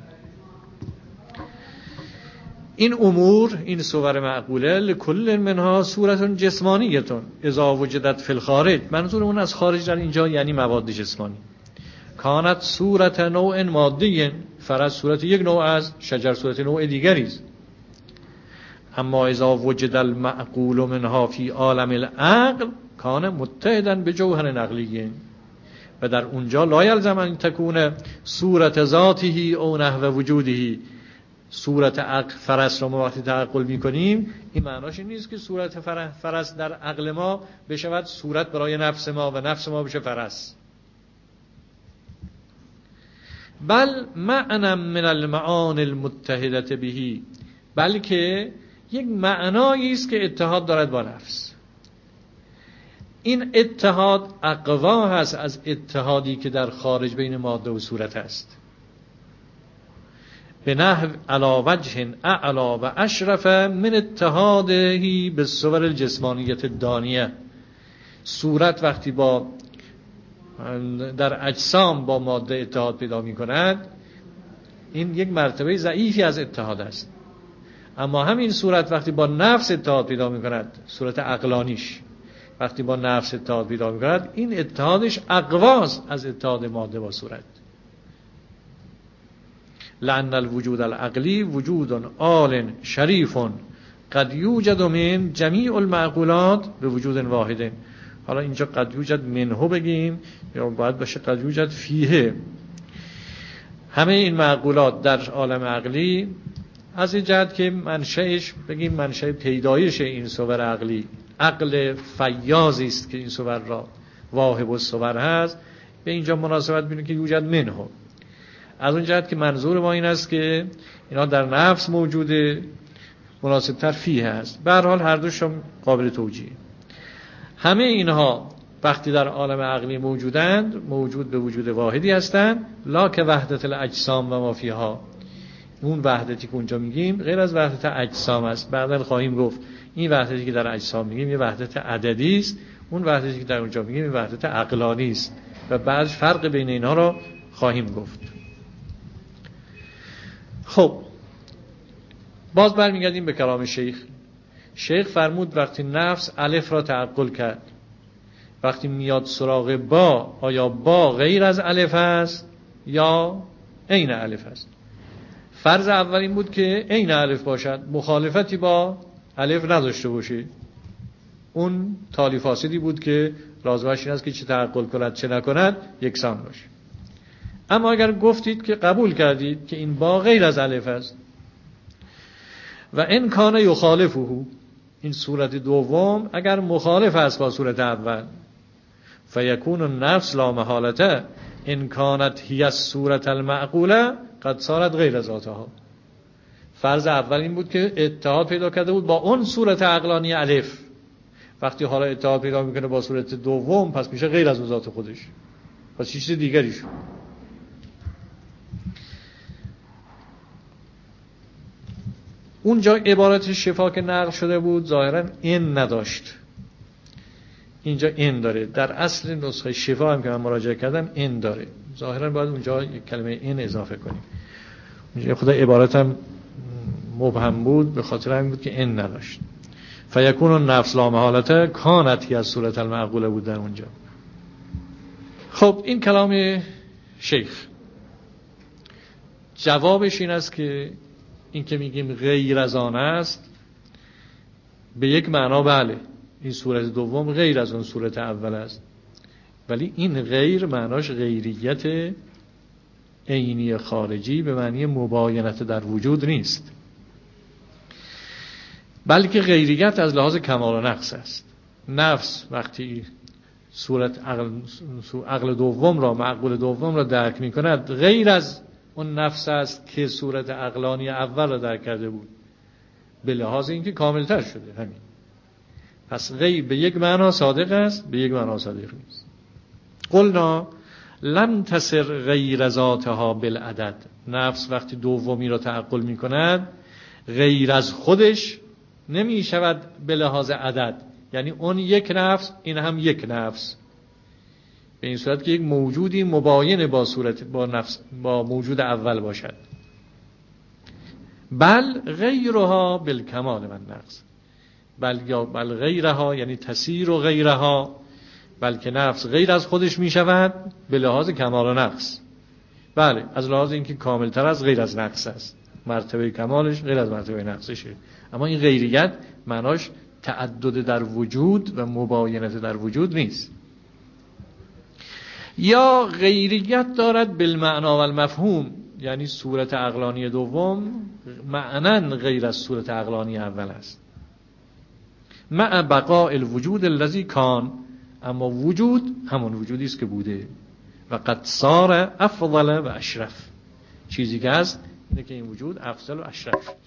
این امور، این صور معقوله، لکل منها صورت جسمانیتون اذا وجدت فی الخارج، منظور اون از خارج در اینجا یعنی مواد جسمانی. کانت صورت نوع مادی، فرض صورت یک نوع از شجر صورت نوع دیگری است. اما اذا وجد المعقول منها فی عالم العقل کان متحدا بجوهر نقلی، و در اونجا لا یلزم ان تکون صورت ذاته او نحو وجوده. صورت عقل فرس رو ما وقتی تعقل میکنیم این معناش این نیست که صورت فرس در عقل ما بشود صورت برای نفس ما و نفس ما بشه فرس، بل معنی من المعانی المتحدة به، بلکه یک معنایی است که اتحاد دارد با نفس. این اتحاد اقوا هست از اتحادی که در خارج بین ماده و صورت است. به نحو علی وجه اعلی و اشرف من اتحاده بالصور الجسمانیت الدانیه. صورت وقتی با در اجسام با ماده اتحاد پیدا می کند این یک مرتبه ضعیفی از اتحاد است، اما همین صورت وقتی با نفس اتحاد پیدا می کند، صورت عقلانیش وقتی با نفس اتحاد پیدا می کند این اتحادش اقواست از اتحاد ماده با صورت. لأن الوجود العقلی وجود عال شریف قد یوجد من جمیع المعقولات به وجود واحد. حالا اینجا قد یوجد منه بگیم یا باید باشه قد یوجد فیه. همه این معقولات در عالم عقلی از این جهت که منشأش بگیم منشأ پیدایش این صور عقلی عقل فیاضی است که این صور را واهب الصور هست، به اینجا مناسبت بینه که یوجد منه. از اون جهت که منظور ما این است که اینا در نفس موجوده، مناسب تر فیه هست. به هر حال هر دوشون قابل توجیه. همه اینها وقتی در عالم عقلی موجودند موجود به وجود واحدی هستند، لا که وحدت الاجسام و ما فیها. اون وحدتی که اونجا میگیم غیر از وحدت اجسام است. بعداً خواهیم گفت این وحدتی که در اجسام میگیم یه وحدت عددی است، اون وحدتی که در اونجا میگیم یه وحدت عقلانی است و بعد فرق بین اینها رو خواهیم گفت. خب باز برمیگردیم به کلام شیخ فرمود وقتی نفس الف را تعقل کرد، وقتی میاد سراغ با، آیا با غیر از الف است یا عین الف است؟ فرض اول این بود که عین الف باشد، مخالفتی با الف نداشته باشه. اون تالی فاسدی بود که لازمش این است که چه تعقل کند چه نکند یکسان باشه. اما اگر گفتید که قبول کردید که این با غیر از الف است و ان کان یخالفه، این صورت دوم اگر مخالف است با صورت اول، فیکون النفس لا محالته ان کانت هی الصورت المعقوله قد صارت غیر ذاتها. فرض اول این بود که اتحاد پیدا کرده بود با اون صورت عقلانی الف، وقتی حالا اتحاد پیدا میکنه با صورت دوم پس میشه غیر از اون ذات خودش، پس چیز دیگری شد. اونجا عبارت شفا که نقل شده بود ظاهرا این نداشت، اینجا این داره. در اصل نسخه شفا هم که من مراجعه کردم این داره، ظاهرا باید اونجا یک کلمه این اضافه کنیم. اونجا خدا عبارتم مبهم بود به خاطر همین بود که این نداشت. فیکون النفس لا محالته کانت از صورت المعقوله بود در اونجا. خب این کلام شیخ. جوابش این است که این که میگیم غیر از آن است به یک معنا بله، این صورت دوم غیر از اون صورت اول است، ولی این غیر معناش غیریت عینی خارجی به معنی مباینت در وجود نیست، بلکه غیریت از لحاظ کمال و نقص است. نفس وقتی صورت عقل دوم را، معقول دوم را درک می کند، غیر از اون نفس است که صورت عقلانی اول را درک کرده بود، به لحاظ اینکه کاملتر شده. همین. پس غیر به یک معنا صادق است، به یک معنا صادق نیست. قلنا لم تصر غیر ذاتها بالعدد. نفس وقتی دومی را تعقل می کند غیر از خودش نمی شود به لحاظ عدد، یعنی اون یک نفس این هم یک نفس، به این صورت که یک موجودی مباین با صورت با نفس با موجود اول باشد. بل غیرها بالکمال و نقص، بل غیرها یعنی تسیر و غیرها، بلکه نفس غیر از خودش می شود به لحاظ کمال و نقص. بله، از لحاظ اینکه کاملتر از غیر از نقص است، مرتبه کمالش غیر از مرتبه نقصشه. اما این غیریت معناش تعدد در وجود و مباینت در وجود نیست. یا غیریت دارد بالمعنا و المفهوم، یعنی صورت عقلانی دوم معنن غیر از صورت عقلانی اول است. مع بقاء الوجود الذی کان، اما وجود همون وجودی است که بوده. و قد صار افضل و اشرف، چیزی که هست اینه که این وجود افضل و اشرف شد.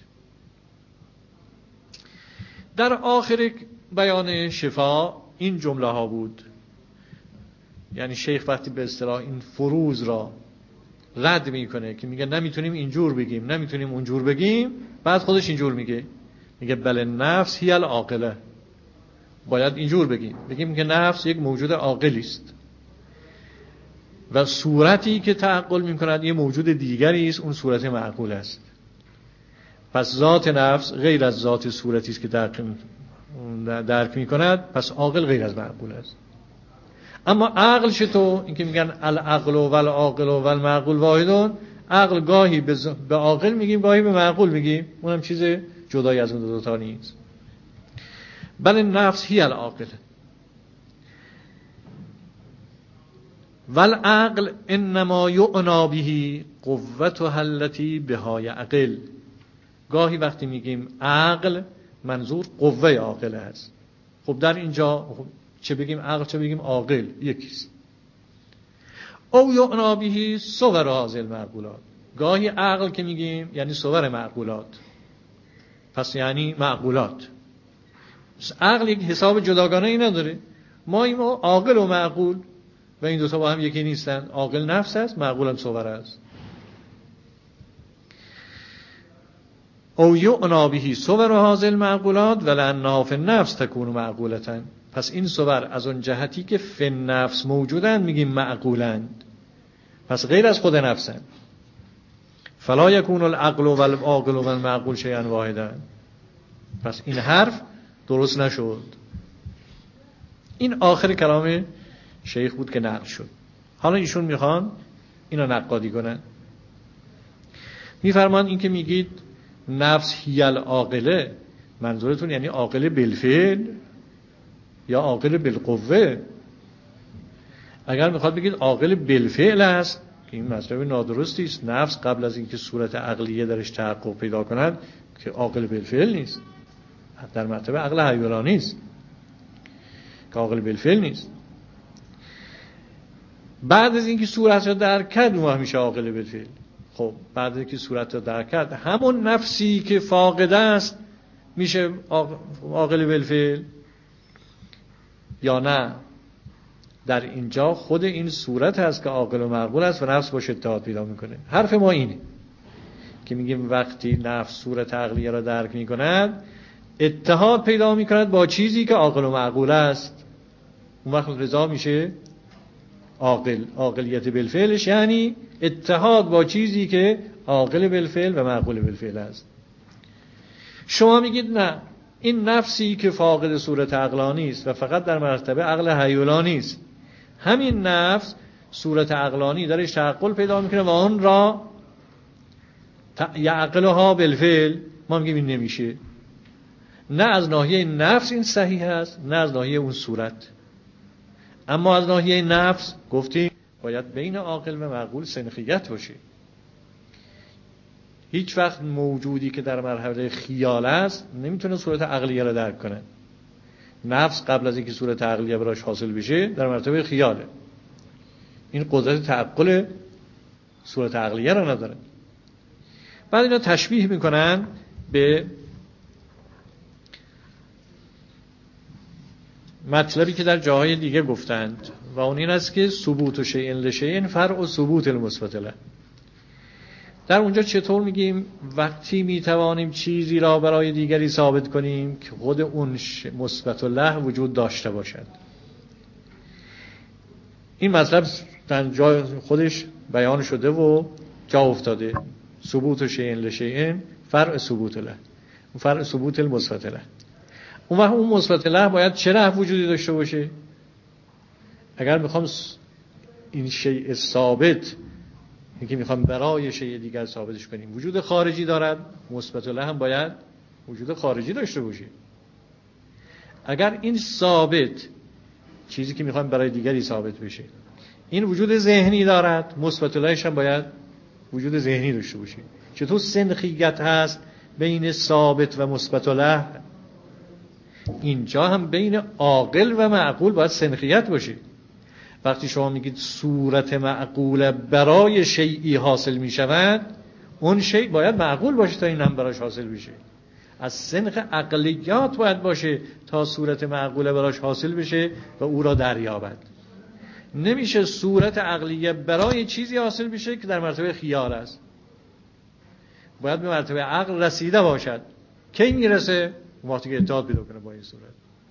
در آخر بیان شفا این جمله ها بود، یعنی شیخ وقتی به اصطلاح این فروض را رد میکنه که میگه نمیتونیم اینجور بگیم نمیتونیم اونجور بگیم، بعد خودش اینجور میگه بله نفس هی العاقله، باید اینجور بگیم که نفس یک موجود عاقلی است و صورتی که تعقل میکند یه موجود دیگری است، اون صورت معقول است. پس ذات نفس غیر از ذات صورتی است که درک میکند، پس عاقل غیر از معقول است. اما عقل چطور؟ این که میگن العقل و العاقل و المعقول واحدون، عقل گاهی به عاقل میگیم گاهی به معقول میگیم، اونم چیز جدایی از اون دو تا نیست. بل نفس هی العاقل والعقل انما یعنا به قوتها التي بها یعقل. گاهی وقتی میگیم عقل منظور قوه عاقل است. خب در اینجا چه بگیم عقل چه بگیم عاقل یکیست. او یعنا به صور هذه المعقولات، گاهی عقل که میگیم یعنی صور معقولات، پس یعنی معقولات. عقل یک حساب جداگانه ای نداره، ما عاقل و معقول و این دوتا با هم یکی نیستن. عاقل نفس است، معقول هم صور است. او یعنا به صور هذه المعقولات ولانها فی النفس تکون معقولة. پس این صور از اون جهتی که فی النفس موجودن میگیم معقولند، پس غیر از خود نفسن. فلا یکون العقل والعاقل والمعقول شیئا واحدا. پس این حرف درست نشد. این آخر کلام شیخ بود که نقل شد. حالا ایشون میخوان اینا نقادی کنن. میفرمان این که میگید نفس هی العاقله، منظورتون یعنی عاقله بالفعل یا عاقل بالقوه. اگر میخواد بگید عاقل بالفعل است که این مطلب نادرستی است، نفس قبل از اینکه صورت عقلیه درش تحقق پیدا کند که عاقل بالفعل نیست، در مرتبه عقل حیوانی است که عاقل بالفعل نیست. بعد از اینکه صورت را درک کرد اون میشه عاقل بالفعل. خب بعد از اینکه صورت را درک کرد همون نفسی که فاقد است میشه عاقل بالفعل یا نه؟ در اینجا خود این صورت هست که عاقل و معقول است و نفس باشه اتحاد پیدا میکنه. حرف ما اینه که میگیم وقتی نفس صورت عقلیه را درک میکند اتحاد پیدا میکند با چیزی که عاقل و معقول است، اون وقت رضا میشه عاقل. عاقلیت بالفعلش یعنی اتحاد با چیزی که عاقل بالفعل و معقول بالفعل است. شما میگید نه، این نفسی که فاقد صورت عقلانی است و فقط در مرتبه عقل حیولانی است، همین نفس صورت عقلانی درش تعقل پیدا میکنه و اون را یعقلها بالفعل. ما میگیم این نمیشه. نه از ناحیه نفس این صحیح است، نه از ناحیه اون صورت. اما از ناحیه نفس گفتیم باید بین عاقل و معقول سنخیت باشه. هیچ وقت موجودی که در مرحله خیال است نمیتونه صورت عقلیه را درک کنه. نفس قبل از اینکه صورت عقلیه براش حاصل بشه در مرتبه خیاله، این قدرت تعقل صورت عقلیه را نداره. بعد اینا تشبیه میکنن به مطلبی که در جاهای دیگه گفتند و اون این است که ثبوت شیء لشیء فرع ثبوت المثبت له. در اونجا چطور میگیم وقتی میتوانیم چیزی را برای دیگری ثابت کنیم که خود اون مثبت له وجود داشته باشد. این مطلب در جای خودش بیان شده و جا افتاده. ثبوت شیء لشیء فرع ثبوت له، فرع ثبوت المثبت له. اون وقت اون مثبت له باید چه له وجودی داشته باشه؟ اگر میخوام این شیء ثابت که میخوام برای شیء دیگر ثابتش کنیم وجود خارجی دارد، مثبت له هم باید وجود خارجی داشته باشه. اگر این ثابت چیزی که میخوام برای دیگری ثابت بشه این وجود ذهنی دارد، مثبت لهش هم باید وجود ذهنی داشته باشه. چطور سنخیت هست بین ثابت و مثبت له، اینجا هم بین عاقل و معقول باید سنخیت باشه. وقتی شما میگید صورت معقول برای شیئی حاصل میشود، اون شیء باید معقول باشه تا این هم براش حاصل بشه. از سنخ عقلیات باید باشه تا صورت معقوله براش حاصل بشه و او را دریابد. نمیشه صورت عقلیه برای چیزی حاصل بشه که در مرتبه خیال است. باید به مرتبه عقل رسیده باشد. کی میرسه؟ وقتی که اتحاد پیدا کنه با این صورت.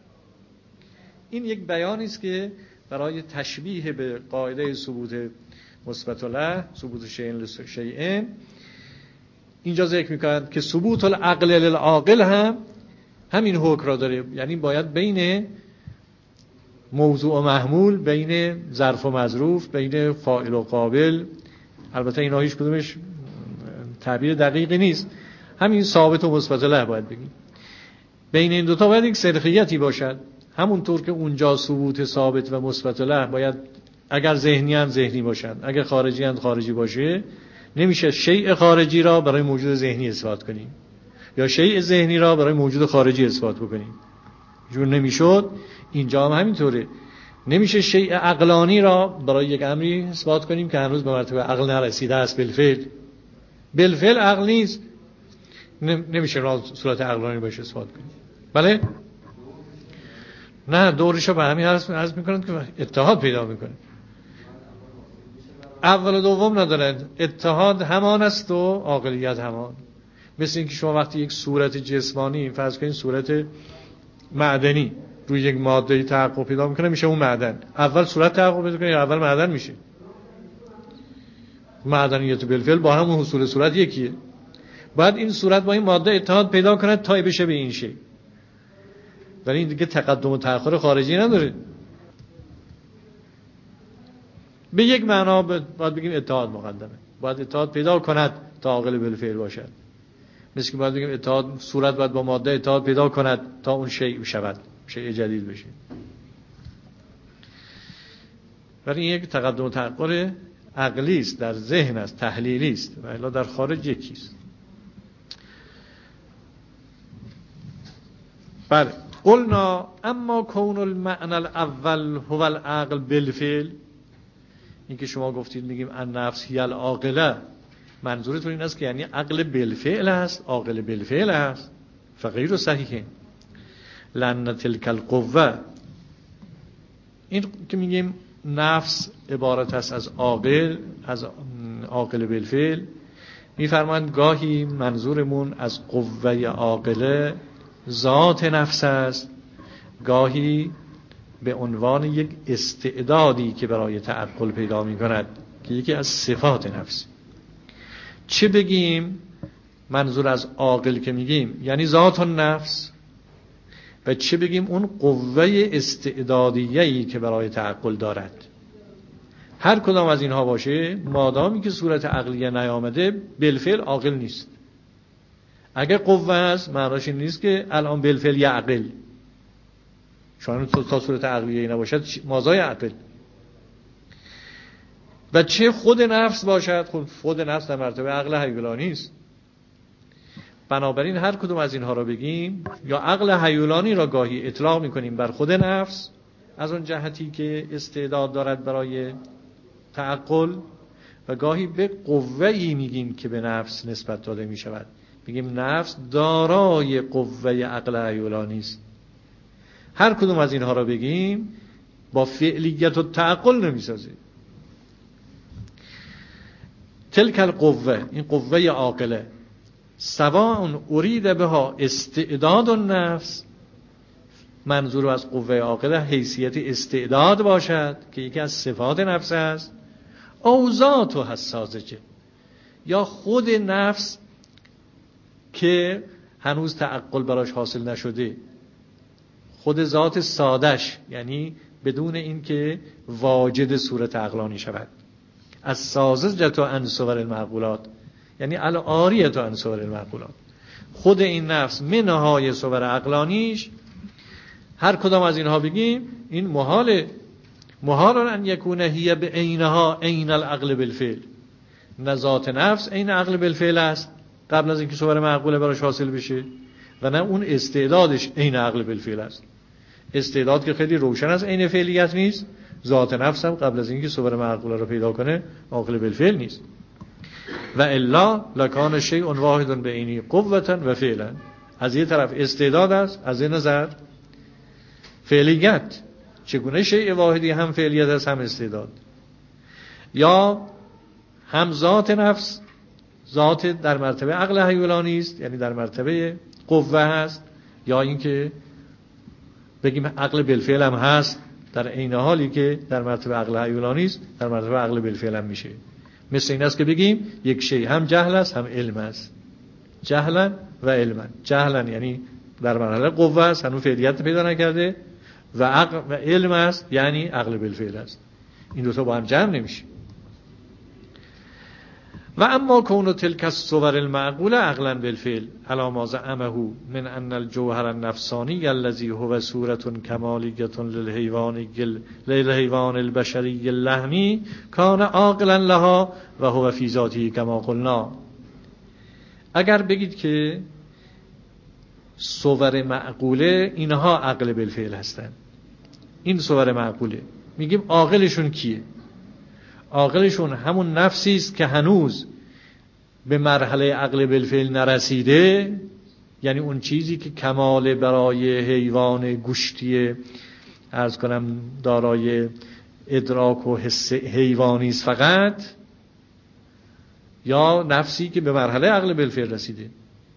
این یک بیانی است که برای تشبیه به قاعده ثبوت مثبت له، ثبوت شیء لشیء، اینجا ذکر میکنند که ثبوت العقل للعاقل هم همین حکم را داره. یعنی باید بین موضوع و محمول، بین ظرف و مظروف، بین فاعل و قابل، البته اینا هیچ کدومش تعبیر دقیقی نیست، همین ثابت و مثبت له باید بگیم. بین این دوتا باید یک سنخیتی باشد. همونطور که اونجا ثبوت ثابت و مثبت له باید اگر ذهنی هم ذهنی باشد، اگر خارجی هم خارجی باشه. نمیشه شیء خارجی را برای موجود ذهنی اثبات کنیم یا شیء ذهنی را برای موجود خارجی اثبات بکنیم. جور نمیشد. اینجا هم همینطوره. نمیشه شیء عقلانی را برای یک امری اثبات کنیم که هنوز به مرتبه عقل نرسیده است. بالفعل عقل نیست. نمیشه را صورت عقلانی باشه اثبات کنیم. بله؟ نه، دورشو به همین عرض میکنند که اتحاد پیدا میکنه. اول و دوم ندارد. اتحاد همان است و عاقلیت همان. مثل اینکه شما وقتی یک صورت جسمانی، فرض کنید صورت معدنی، روی یک ماده تحقق پیدا میکنه میشه اون معدن. اول صورت تحقق پیدا کنه یا اول معدن میشه؟ معدنیت بالفعل با همون حصول صورت یکیه. بعد این صورت با این ماده اتحاد پیدا کنه تا بشه به این شی. ولی این دیگه تقدم و تأخر خارجی نداره. به یک معنا باید بگیم اتحاد مقدمه. باید اتحاد پیدا کند تا عاقل بالفعل باشد. مثل که باید بگیم اتحاد، صورت باید با ماده اتحاد پیدا کند تا اون شیء شود، شیء جدید بشه. ولی این یک تقدم و تأخر عقلی است، در ذهن است، تحلیلی است، و الا در خارج یکیست. بله. قلنا اما کون المعنى الاول هو العقل بالفعل، این که شما گفتید میگیم النفس هی العاقله، منظورتون این است که یعنی عقل بالفعل است، عاقل بالفعل است؟ فغیر صحیحه. لأن تلك القوه، این که میگیم نفس عبارت است از عاقل بالفعل، میفرمایند گاهی منظورمون از قوه عاقله ذات نفس است، گاهی به عنوان یک استعدادی که برای تعقل پیدا می کند که یکی از صفات نفس. چه بگیم منظور از عاقل که میگیم یعنی ذات النفس، و چه بگیم اون قوه استعدادیه‌ای که برای تعقل دارد. هر کدام از اینها باشه، مادامی که صورت عقلیه نیامده بالفعل عاقل نیست. اگر قوه است معناش این نیست که الان بالفعل یعقل، چون تا صورت عقلیه نباشد مازای عقل. و چه خود نفس باشد، خود نفس در مرتبه عقل هیولانی است. بنابراین هر کدوم از اینها را بگیم، یا عقل هیولانی را گاهی اطلاق میکنیم بر خود نفس از اون جهتی که استعداد دارد برای تعقل، و گاهی به قوه‌ای میگیم که به نفس نسبت داده میشود، میگیم نفس دارای قوه عقل هیولانی است. هر کدوم از اینها را بگیم با فعلیت و تعقل نمیسازه. تلک القوه، این قوه عاقله، سواء ارید بها استعداد النفس، منظور از قوه عاقله حیثیت استعداد باشد که یکی از صفات نفس است، او ذات و حساسه، یا خود نفس که هنوز تعقل براش حاصل نشده، خود ذات سادش، یعنی بدون این که واجد صورت عقلانی شود. از سازجت و انصور المعقولات، یعنی العاریت و انصور المعقولات، خود این نفس منهای صور عقلانیش، هر کدام از اینها بگیم این محال ان یکون هی به عینها عین العقل بالفعل، نه ذات نفس عین عقل بالفعل است قبل از اینکه صور معقوله براش حاصل بشه، و نه اون استعدادش عین عقل بالفعل است. استعداد که خیلی روشن از عین فعلیت نیست، ذات نفس هم قبل از اینکه صور معقوله رو پیدا کنه عاقل بالفعل نیست. و الا لکان شیء واحد بعینی قوة و فعلا، از یه طرف استعداد است، از این نظر فعلیت. چگونه شیء واحدی هم فعلیت است هم استعداد؟ یا هم ذات نفس، ذات در مرتبه عقل هیولانی است، یعنی در مرتبه قوه هست، یا اینکه بگیم عقل بالفعل هم هست در عین حالی که در مرتبه عقل هیولانی است، در مرتبه عقل بالفعل هم میشه. مثل این است که بگیم یک شی هم جهل است هم علم است، جهلا و علما. جهلا یعنی در مرحله قوه است، هنوز فعلیت پیدا نکرده، و علم است یعنی عقل بالفعل است. این دو تا با هم جمع نمیشه. و اما کون تلک الصور المعقوله عقلا بالفعل علی ما زعمه من ان الجوهر النفسانی الذي هو صورة کمالیة للحیوان البشری اللحمی کان عاقلا لها و هو فی ذاته کما قلنا. اگر بگید که صور معقوله اینها عقل بالفعل هستند، این صور معقوله، میگیم عاقلشون کیه؟ عاقلشون همون نفسی است که هنوز به مرحله عقل بالفعل نرسیده، یعنی اون چیزی که کمال برای حیوان گوشتی عرض کنم دارای ادراک و حس حیوانی است فقط، یا نفسی که به مرحله عقل بالفعل رسیده.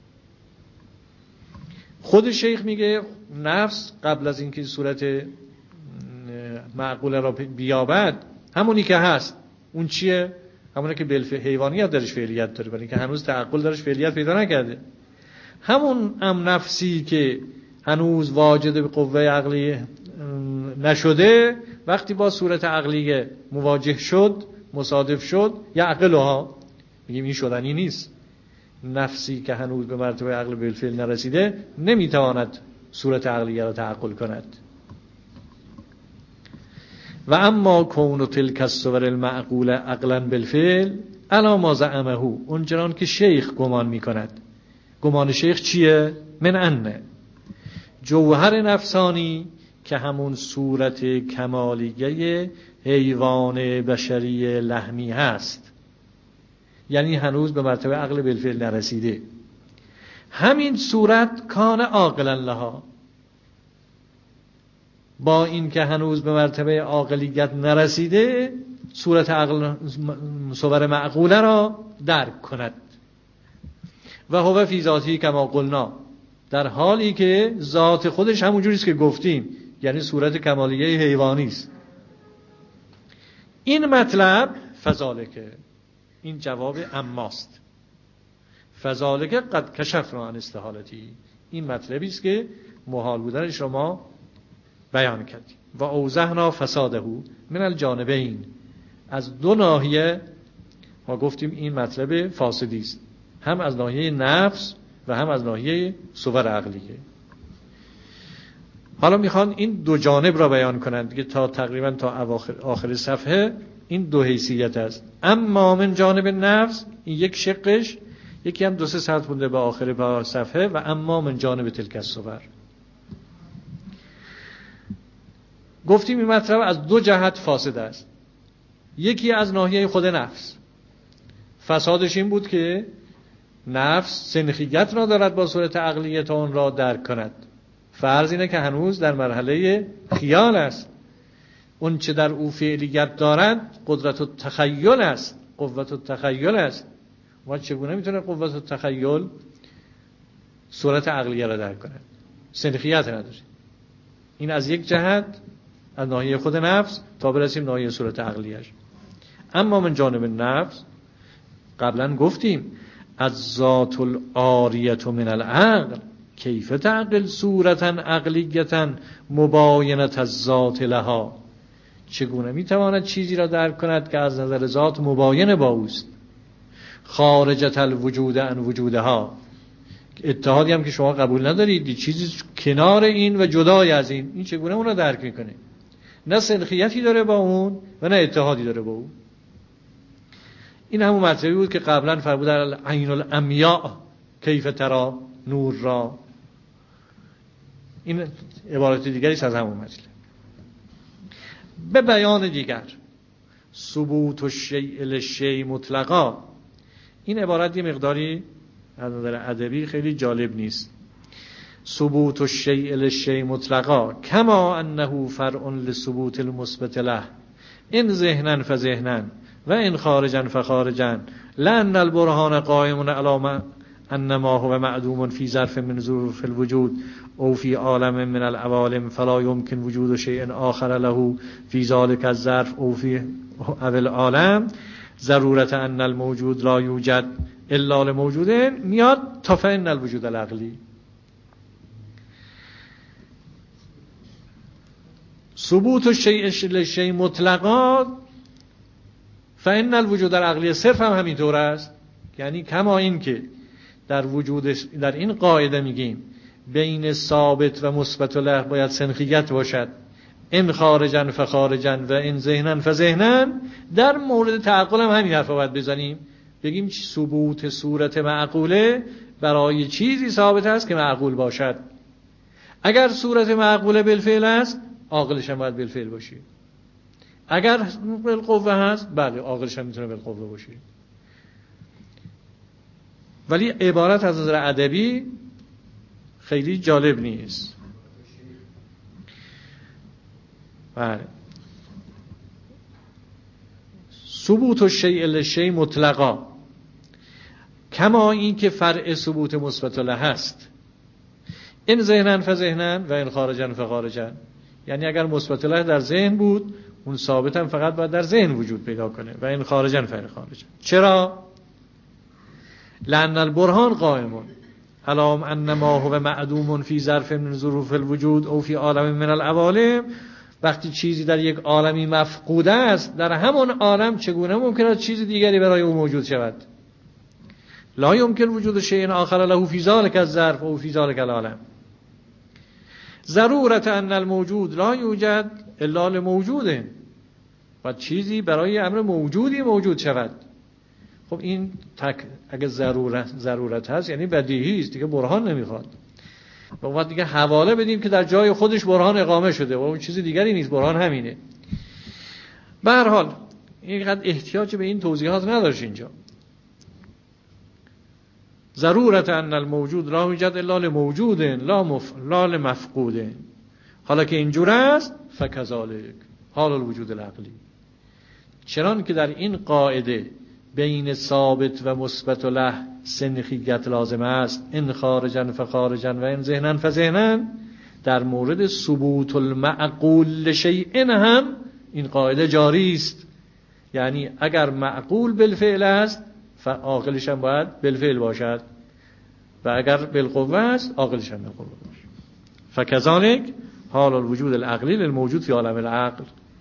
خود شیخ میگه نفس قبل از اینکه صورت معقوله را بیابد همونی که هست. اون چیه؟ همونه که بالفعل حیوانیت درش فعلیت داره، ولی که هنوز تعقل درش فعلیت پیدا نکرده. همون نفسی که هنوز واجد به قوه عقلی نشده، وقتی با صورت عقلی مواجه شد، مصادف شد، یعقلها، میگیم این شدنی نیست. نفسی که هنوز به مرتبه عقل بالفعل نرسیده نمیتواند صورت عقلیه را تعقل کند. و اما کون تلک الصور المعقول عقلا بالفعل الا ما زعمه، اونچنان که شیخ گمان میکند. گمان شیخ چیه؟ من انه جوهر نفسانی، که همون صورت کمالیه حیوان بشری لحمی هست، یعنی هنوز به مرتبه عقل بالفعل نرسیده. همین صورت کان عاقلا لها، با این که هنوز به مرتبه عاقلیت نرسیده، صورت عقل صور معقوله را درک کند. و هو فی ذاتی کما قلنا، در حالی که ذات خودش همونجوری است که گفتیم، یعنی صورت کمالیه حیوانی است. این مطلب فذالکه، این جواب اماست. فذالکه قد کشفنا عن استحالتی، این مطلبی است که محال بودنش را ما بیان کردیم. و اوضحنا فساده من الجانبین، از دو ناحیه ما گفتیم این مطلب فاسدی است، هم از ناحیه نفس و هم از ناحیه صور عقلیه. حالا میخوان این دو جانب را بیان کنند که تا تقریبا تا آخر صفحه این دو حیثیت است. اما من جانب نفس، این یک شقش، یکی هم 2-3 سطر مونده به آخر صفحه، و اما من جانب تلک الصور. گفتیم این مطلب از دو جهت فاسد است. یکی از ناحیه خود نفس، فسادش این بود که نفس سنخیت را دارد با صورت عقلیت آن را درک کند. فرض اینه که هنوز در مرحله خیال است. اون چه در او فعلیت دارد قدرت التخیل است، قوت التخیل است. ما چگونه میتونه قوت التخیل صورت عقلیه را درک کند؟ سنخیت نداره. این از یک جهت از ناحیه خود نفس تا برسیم ناحیه صورت عقلیش. اما من جانب نفس قبلا گفتیم از ذات العاریت من العقل کیف تعقل صورتا عقلیتا مباینت از ذات لها، چگونه میتواند چیزی را درک کند که از نظر ذات مباین با اوست. خارجت الوجود عن وجودها، اتحادی هم که شما قبول ندارید، چیزی کنار این و جدای از این چگونه اون را درک میکنه؟ نه سنخیتی داره با اون و نه اتحادی داره با اون. این همون مطلبی بود که قبلا فرمود عین العمیاء کیف ترا نور را. این عبارت دیگری از همون مطلب. به بیان دیگر، ثبوت الشیء للشیء مطلقا، این عبارت یه مقداری از نظر ادبی خیلی جالب نیست. ثبوت الشیء للشیء مطلقا کما انه فرع لثبوت المثبت له، ان ذهنا فذهنا و ان خارجا فخارجا، لان البرهان قائم علی انما هو معدوم فی ظرف من ظروف الوجود او فی عالم من العوالم، فلا يمكن وجود شیء آخر له فی ذلک الظرف او فی العالم، ضرورت ان الموجود لا یوجد الا لموجود، میاد تا فإن الوجود العقلی. ثبوت الشیء للشیء مطلقا فإن الوجود العقلی صرف هم همینطور است. یعنی کما این که در وجود، در این قاعده میگیم بین ثابت و مثبت له باید سنخیت باشد، ان خارجا فخارجا و ان ذهنا فذهنا، در مورد تعقل هم همین حرفا باید بزنیم، بگیم ثبوت صورت معقوله برای چیزی ثابت است که معقول باشد. اگر صورت معقوله بالفعل است، عاقلش هم باید بالفعل باشه. اگر بالقوه هست، بله عاقلش هم میتونه بالقوه باشه. ولی عبارت از نظر ادبی خیلی جالب نیست. بله. ثبوت الشیء للشیء مطلقا کما این که فرع ثبوت مثبت له هست، این ذهنا فذهنا و این خارجا فخارجا، یعنی اگر مثبت له در ذهن بود، اون ثابت هم فقط باید در ذهن وجود پیدا کنه، و این خارجا فخارجا. چرا؟ لأن البرهان قائم علام انما هو معدوم فی ظرف من ظروف الوجود او فی عالم من العوالم. وقتی چیزی در یک عالمی مفقود است، در همون عالم چگونه ممکن است چیز دیگری برای او موجود شود؟ لا يمكن وجود شیء آخر له فی ذلک الظرف او فی ذلک العالم، ضرورت ان الموجود لا یوجد الا لموجود، و چیزی برای امر موجودی موجود شود. خب این اگه ضرورت هست یعنی بدیهی است دیگه، برهان نمیخواد. و بعد دیگه حواله بدیم که در جای خودش برهان اقامه شده و اون چیز دیگری نیست، برهان همینه. به هر حال اینقدر احتیاج به این توضیحات نداشت اینجا. ضرورت ان الموجود لا یوجد الا لموجود لا لمفقود. حالا که اینجور است فکذالک حال الوجود العقلی. چنان که در این قاعده بین ثابت و مثبت و له سنخیت لازم است، ان خارجا فخارجا و ان ذهنا فذهنا، در مورد ثبوت المعقول لشیء هم این قاعده جاری است. یعنی اگر معقول بالفعل است عاقلش هم باید بالفعل باشد و اگر بالقوه است عاقلش هم بالقوه باشد. فکذالک حال الوجود العقلی للموجود فی عالم العقل.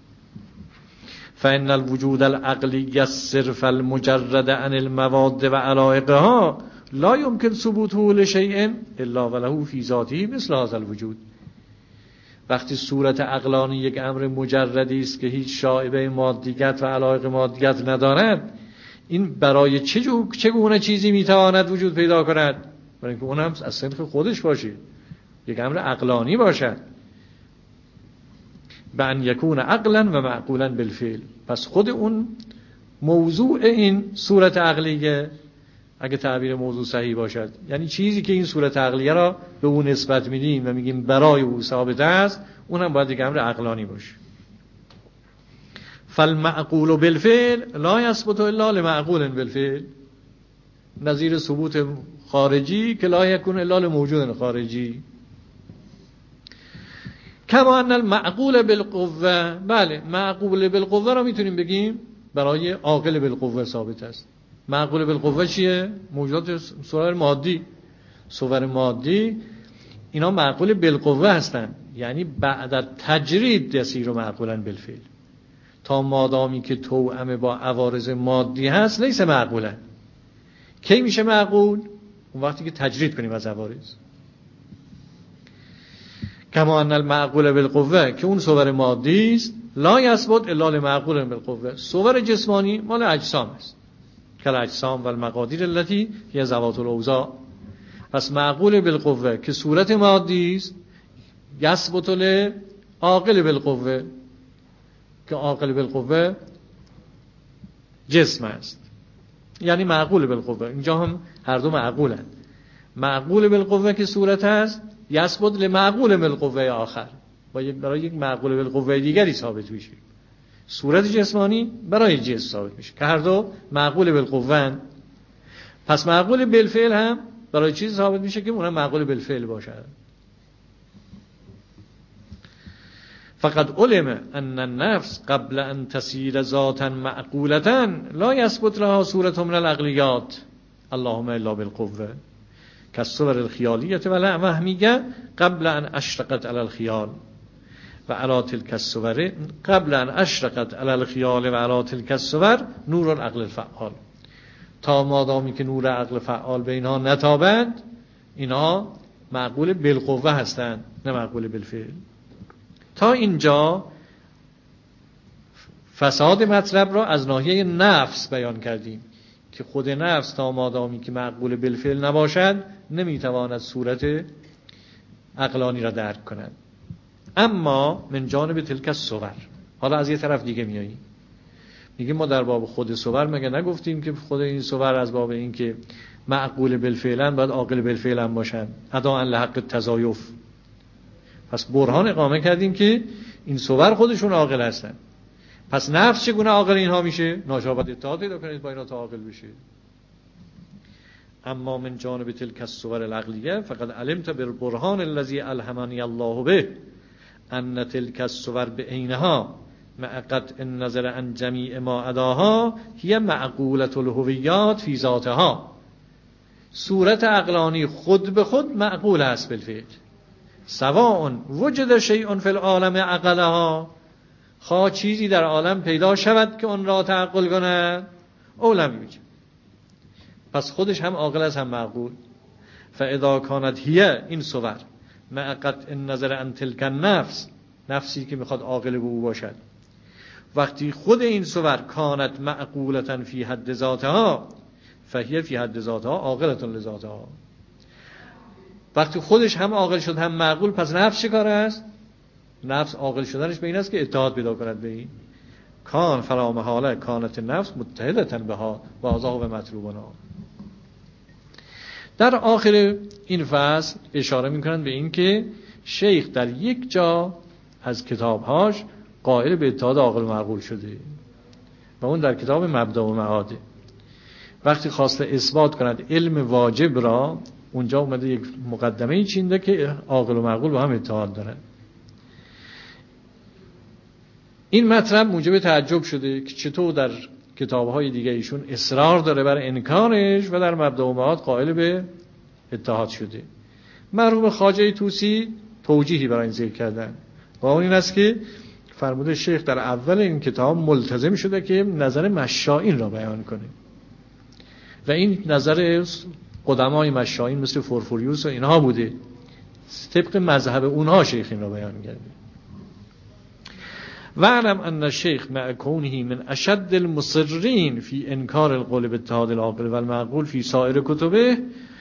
فإن الوجود العقلی الصرف المجرد عن المواد و علائقها لا يمكن ثبوته لشيء الا وله في ذاته مثل هذا الوجود. وقتی صورت عقلانی یک امر مجردی است که هیچ شائبه مادیت و علایق مادیت ندارد، این برای چگونه چیزی میتواند وجود پیدا کند؟ برای اینکه اون هم از سنخ خودش باشه، یک امر عقلانی باشد. بأن یکون عقلا و معقولا بالفعل. پس خود اون موضوع این صورت عقلیه، اگه تعبیر موضوع صحیح باشد، یعنی چیزی که این صورت عقلیه را به اون نسبت میدیم و میگیم برای او ثابت است، اون هم باید یک امر عقلانی باشه. فالمعقول بالفعل لا يثبت الا لمعقول بالفعل، نظیر ثبوت خارجی که لا یکون الا لموجود خارجی. کما ان المعقول بالقوه، بله معقول بالقوه را میتونیم بگیم برای عاقل بالقوه ثابت است. معقول بالقوه چیه؟ موجودات صور مادی. صور مادی اینا معقول بالقوه هستن، یعنی بعد تجرید یصیر معقولا بالفعل. تا مادامی که توأم با عوارض مادی هست لیس معقولا. کی میشه معقول؟ اون وقتی که تجرید کنیم از عوارض. کما ان المعقول بالقوه که اون صور مادی است، لا یثبت الا لمعقول بالقوه. صور جسمانی مال اجسام است، کل اجسام و المقادیر التي هي ذوات الاوضاع. پس معقول بالقوه که صورت مادی است، یثبت لعاقل بالقوه که عاقل بالقوه جسم است. یعنی معقول بالقوه اینجا هم هر دو معقولند. معقول بالقوه که صورت است یثبت لمعقول بالقوه آخر، برای یک معقول بالقوه دیگری ثابت میشه. صورت جسمانی برای جسم ثابت میشه که هر دو معقول بالقوه. پس معقول بالفعل هم برای چیز ثابت میشه که اونم معقول بالفعل باشه. فقد علم ان النفس قبل ان تصير ذاتا معقولة لا يثبت لها صورة من العقليات اللهم الا بالقوه كالصور الخيالية والوهمية قبل ان اشرقت على الخيال وعلى تلك الصور قبل ان اشرقت على الخيال وعلى تلك الصور نور العقل الفعال. تا مادامی که نور عقل فعال به اینها نتابند، اینها معقول بالقوه هستند نه معقول بالفعل. تا اینجا فساد مطلب را از ناحیه نفس بیان کردیم که خود نفس تا مادامی که معقول بالفعل نباشد نمیتواند صورت عقلانی را درک کند. اما من جانب تلک الصور، حالا از یه طرف دیگه میاییم میگیم ما در باب خود صور مگه نگفتیم که خود این صور از باب این که معقول بالفعلن باید عاقل بالفعلن باشن اداء لحق التزایف. پس برهان اقامه کردیم که این صور خودشون عاقل هستن. پس نفس چگونه عاقل اینها میشه؟ ناشابت اتحاد پیدا کنید با اینا تا عاقل بشه. اما من جانب تلک الصور العقلیه فقد علمت بالبرهان الذي الهمني الله به ان تلک الصور بعینها مع قطع النظر عن جمیع ما عداها هي معقولة الهویات فی ذاتها. صورت عقلانی خود به خود معقول است بالفعل، سواء وجد شیء فی العالم عقلها، خواه چیزی در عالم پیدا شود که اون را تعقل کند او لم یوجد. پس خودش هم عاقل است هم معقول. فاذا کانت هی این صور مع قطع النظر عن تلک النفس، نفسی که میخواد عاقل به او باشد، وقتی خود این صور کانت معقولتن فی حد ذاتها فهی فی حد ذاتها عاقلتن لذاتها، وقتی خودش هم عاقل شد هم معقول، پس نفس چه کار است؟ نفس عاقل شدنش به این است که اتحاد پیدا کند به این. کان فرامحاله کانت نفس متحدتن بها و آزاه به مطلوبنا. در آخر این فصل اشاره میکنند به این که شیخ در یک جا از کتابهاش قائل به اتحاد عاقل و معقول شده و اون در کتاب مبدأ و معاده. وقتی خواسته اثبات کند علم واجب را، اونجا اومده یک مقدمه چینده که عاقل و معقول با هم اتحاد دارن. این مطلب موجب تعجب شده که چطور در کتاب‌های دیگه ایشون اصرار داره بر انکارش و در مبدأ و معاد قائل به اتحاد شده. مرحوم خواجه طوسی توجیهی برای این ذکر کردن و اون این است که فرموده شیخ در اول این کتاب ملتزم شده که نظر مشائین را بیان کنه و این نظر قدمای مشائین مثل فورفوریوس و اینها بوده، طبق مذهب اونها شیخ این را بیان کرده. واعلم ان الشیخ مع کونه من اشد المصرین فی انکار القول باتحاد العاقل و المعقول فی سایر کتبه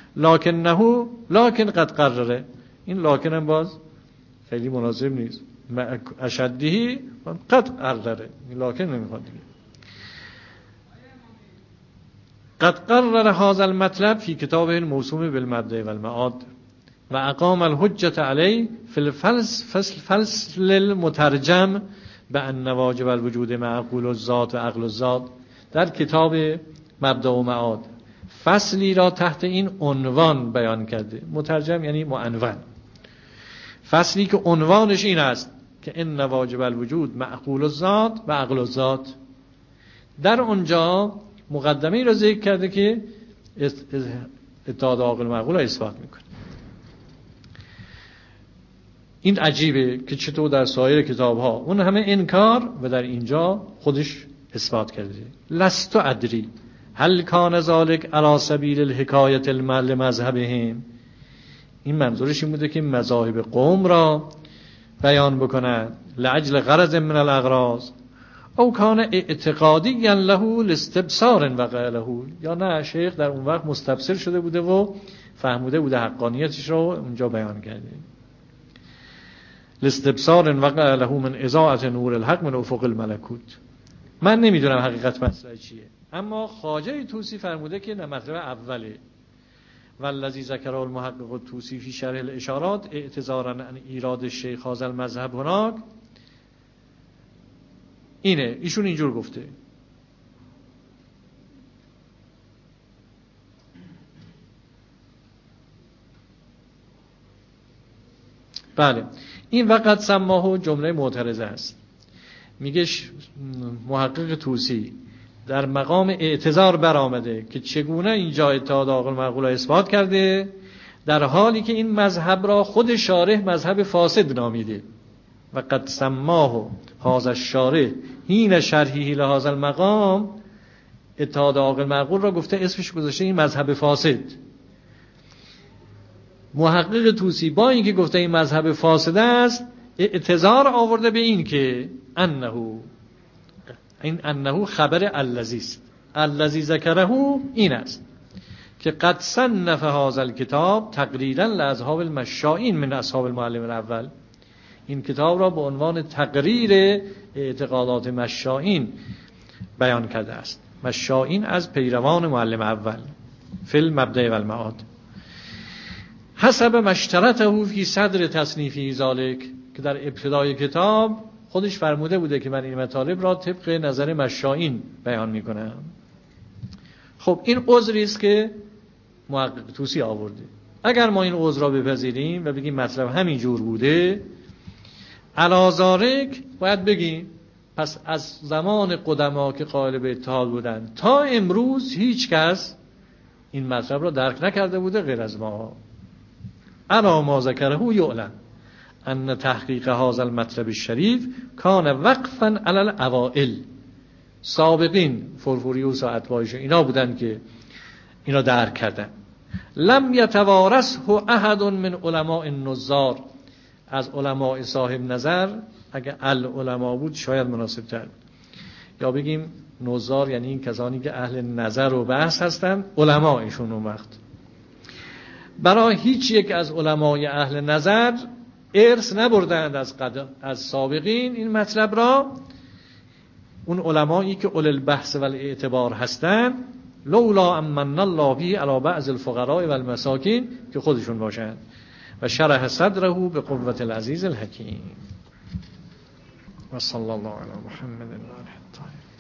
لکن قد قرره. این لکن هم باز خیلی مناسب نیست، مع اشدهی قد قرره، این لکن نمیخواد دیگه. قد قرر هذا المطلب فی کتابه الموسوم بالمبدأ والمعاد و اقام الحجة علی فی الفصل المترجم بأن واجب الوجود معقول الذات و عقل الذات. در کتاب مبدأ و معاد فصلی را تحت این عنوان بیان کرده، مترجم یعنی معنون، فصلی که عنوانش این است که ان واجب الوجود معقول الذات و عقل الذات. در اونجا مقدمه را ذکر کرده که اتحاد عاقل و معقول را اثبات میکنه. این عجیبه که چطور در سایر کتاب ها اون همه انکار و در اینجا خودش اثبات کرده. لست ادری هل کان ذلک علی سبیل الحکایت المل مذهبهم. این منظورش این بوده که مذاهب قوم را بیان بکنن لاجل غرض من الاغراض او کان اعتقادی له لاستبصار وقع له، یا نه شیخ در اون وقت مستبصر شده بوده و فهمیده بوده حقانیتش رو اونجا بیان کرده. لاستبصار وقع له من اضاءة نور الحق من افق الملکوت. من نمیدونم حقیقت مسئله چیه، اما خواجه طوسی فرموده که نه مطلب اوله والذی ذکره المحقق الطوسی فی شرح الاشارات اعتذارا عن ایراد الشیخ هذا المذهب هناک. اینه ایشون اینجور گفته. بله این وقت سماهو جمله معترضه است. میگه محقق طوسی در مقام اعتذار برآمده که چگونه اینجا اتحاد عاقل معقول را اثبات کرده در حالی که این مذهب را خود شارح مذهب فاسد نامیده. و قد سماهو هذا الشارح حین شرحه لهذا المقام، اتحاد عاقل معقول را گفته اسمش گذاشته این مذهب فاسد. محقق طوسی با اینکه گفته این مذهب فاسد است اعتذار آورده به این که انه خبر الذی است، الذی ذکره این است که قد صنف هذا الکتاب تقریرا لاصحاب المشائین من اصحاب المعلم الاول. این کتاب را به عنوان تقریر اعتقادات مشائین بیان کرده است. مشائین از پیروان معلم اول فی المبدأ والمعاد حسب مشترطه فی صدر تصنیفی ذالک، که در ابتدای کتاب خودش فرموده بوده که من این مطالب را طبق نظر مشائین بیان میکنم. خب این عذری است که محقق طوسی آورده. اگر ما این عذر را بپذیریم و بگیم مطلب همین جور بوده علی ذالک، باید بگیم پس از زمان قدما که قائل به اتحاد بودن تا امروز هیچ کس این مطلب را درک نکرده بوده غیر از ما. انا ما ذکره یعلم ان تحقیق هذا المطلب الشریف کان وقفا علی الاوائل. سابقین فورفوریوس و اتباعش اینا بودن که اینا درک کردن. لم یتوارثه احد من علماء النظار، از علماء صاحب نظر، اگه العلماء بود شاید مناسب تر بود، یا بگیم نظار یعنی این کسانی که اهل نظر و بحث هستند، علما ایشون اون وقت. برای هیچ یک از علمای اهل نظر ارث نبردند از سابقین این مطلب را. اون علمایی که اول البحث و الاعتبار هستند، لولا امن الله به علی بعض الفقراء و المساکین، که خودشون باشند، و شرح صدره به قوت العزیز الحکیم. و صلی الله علی محمد و آله الطاهرین.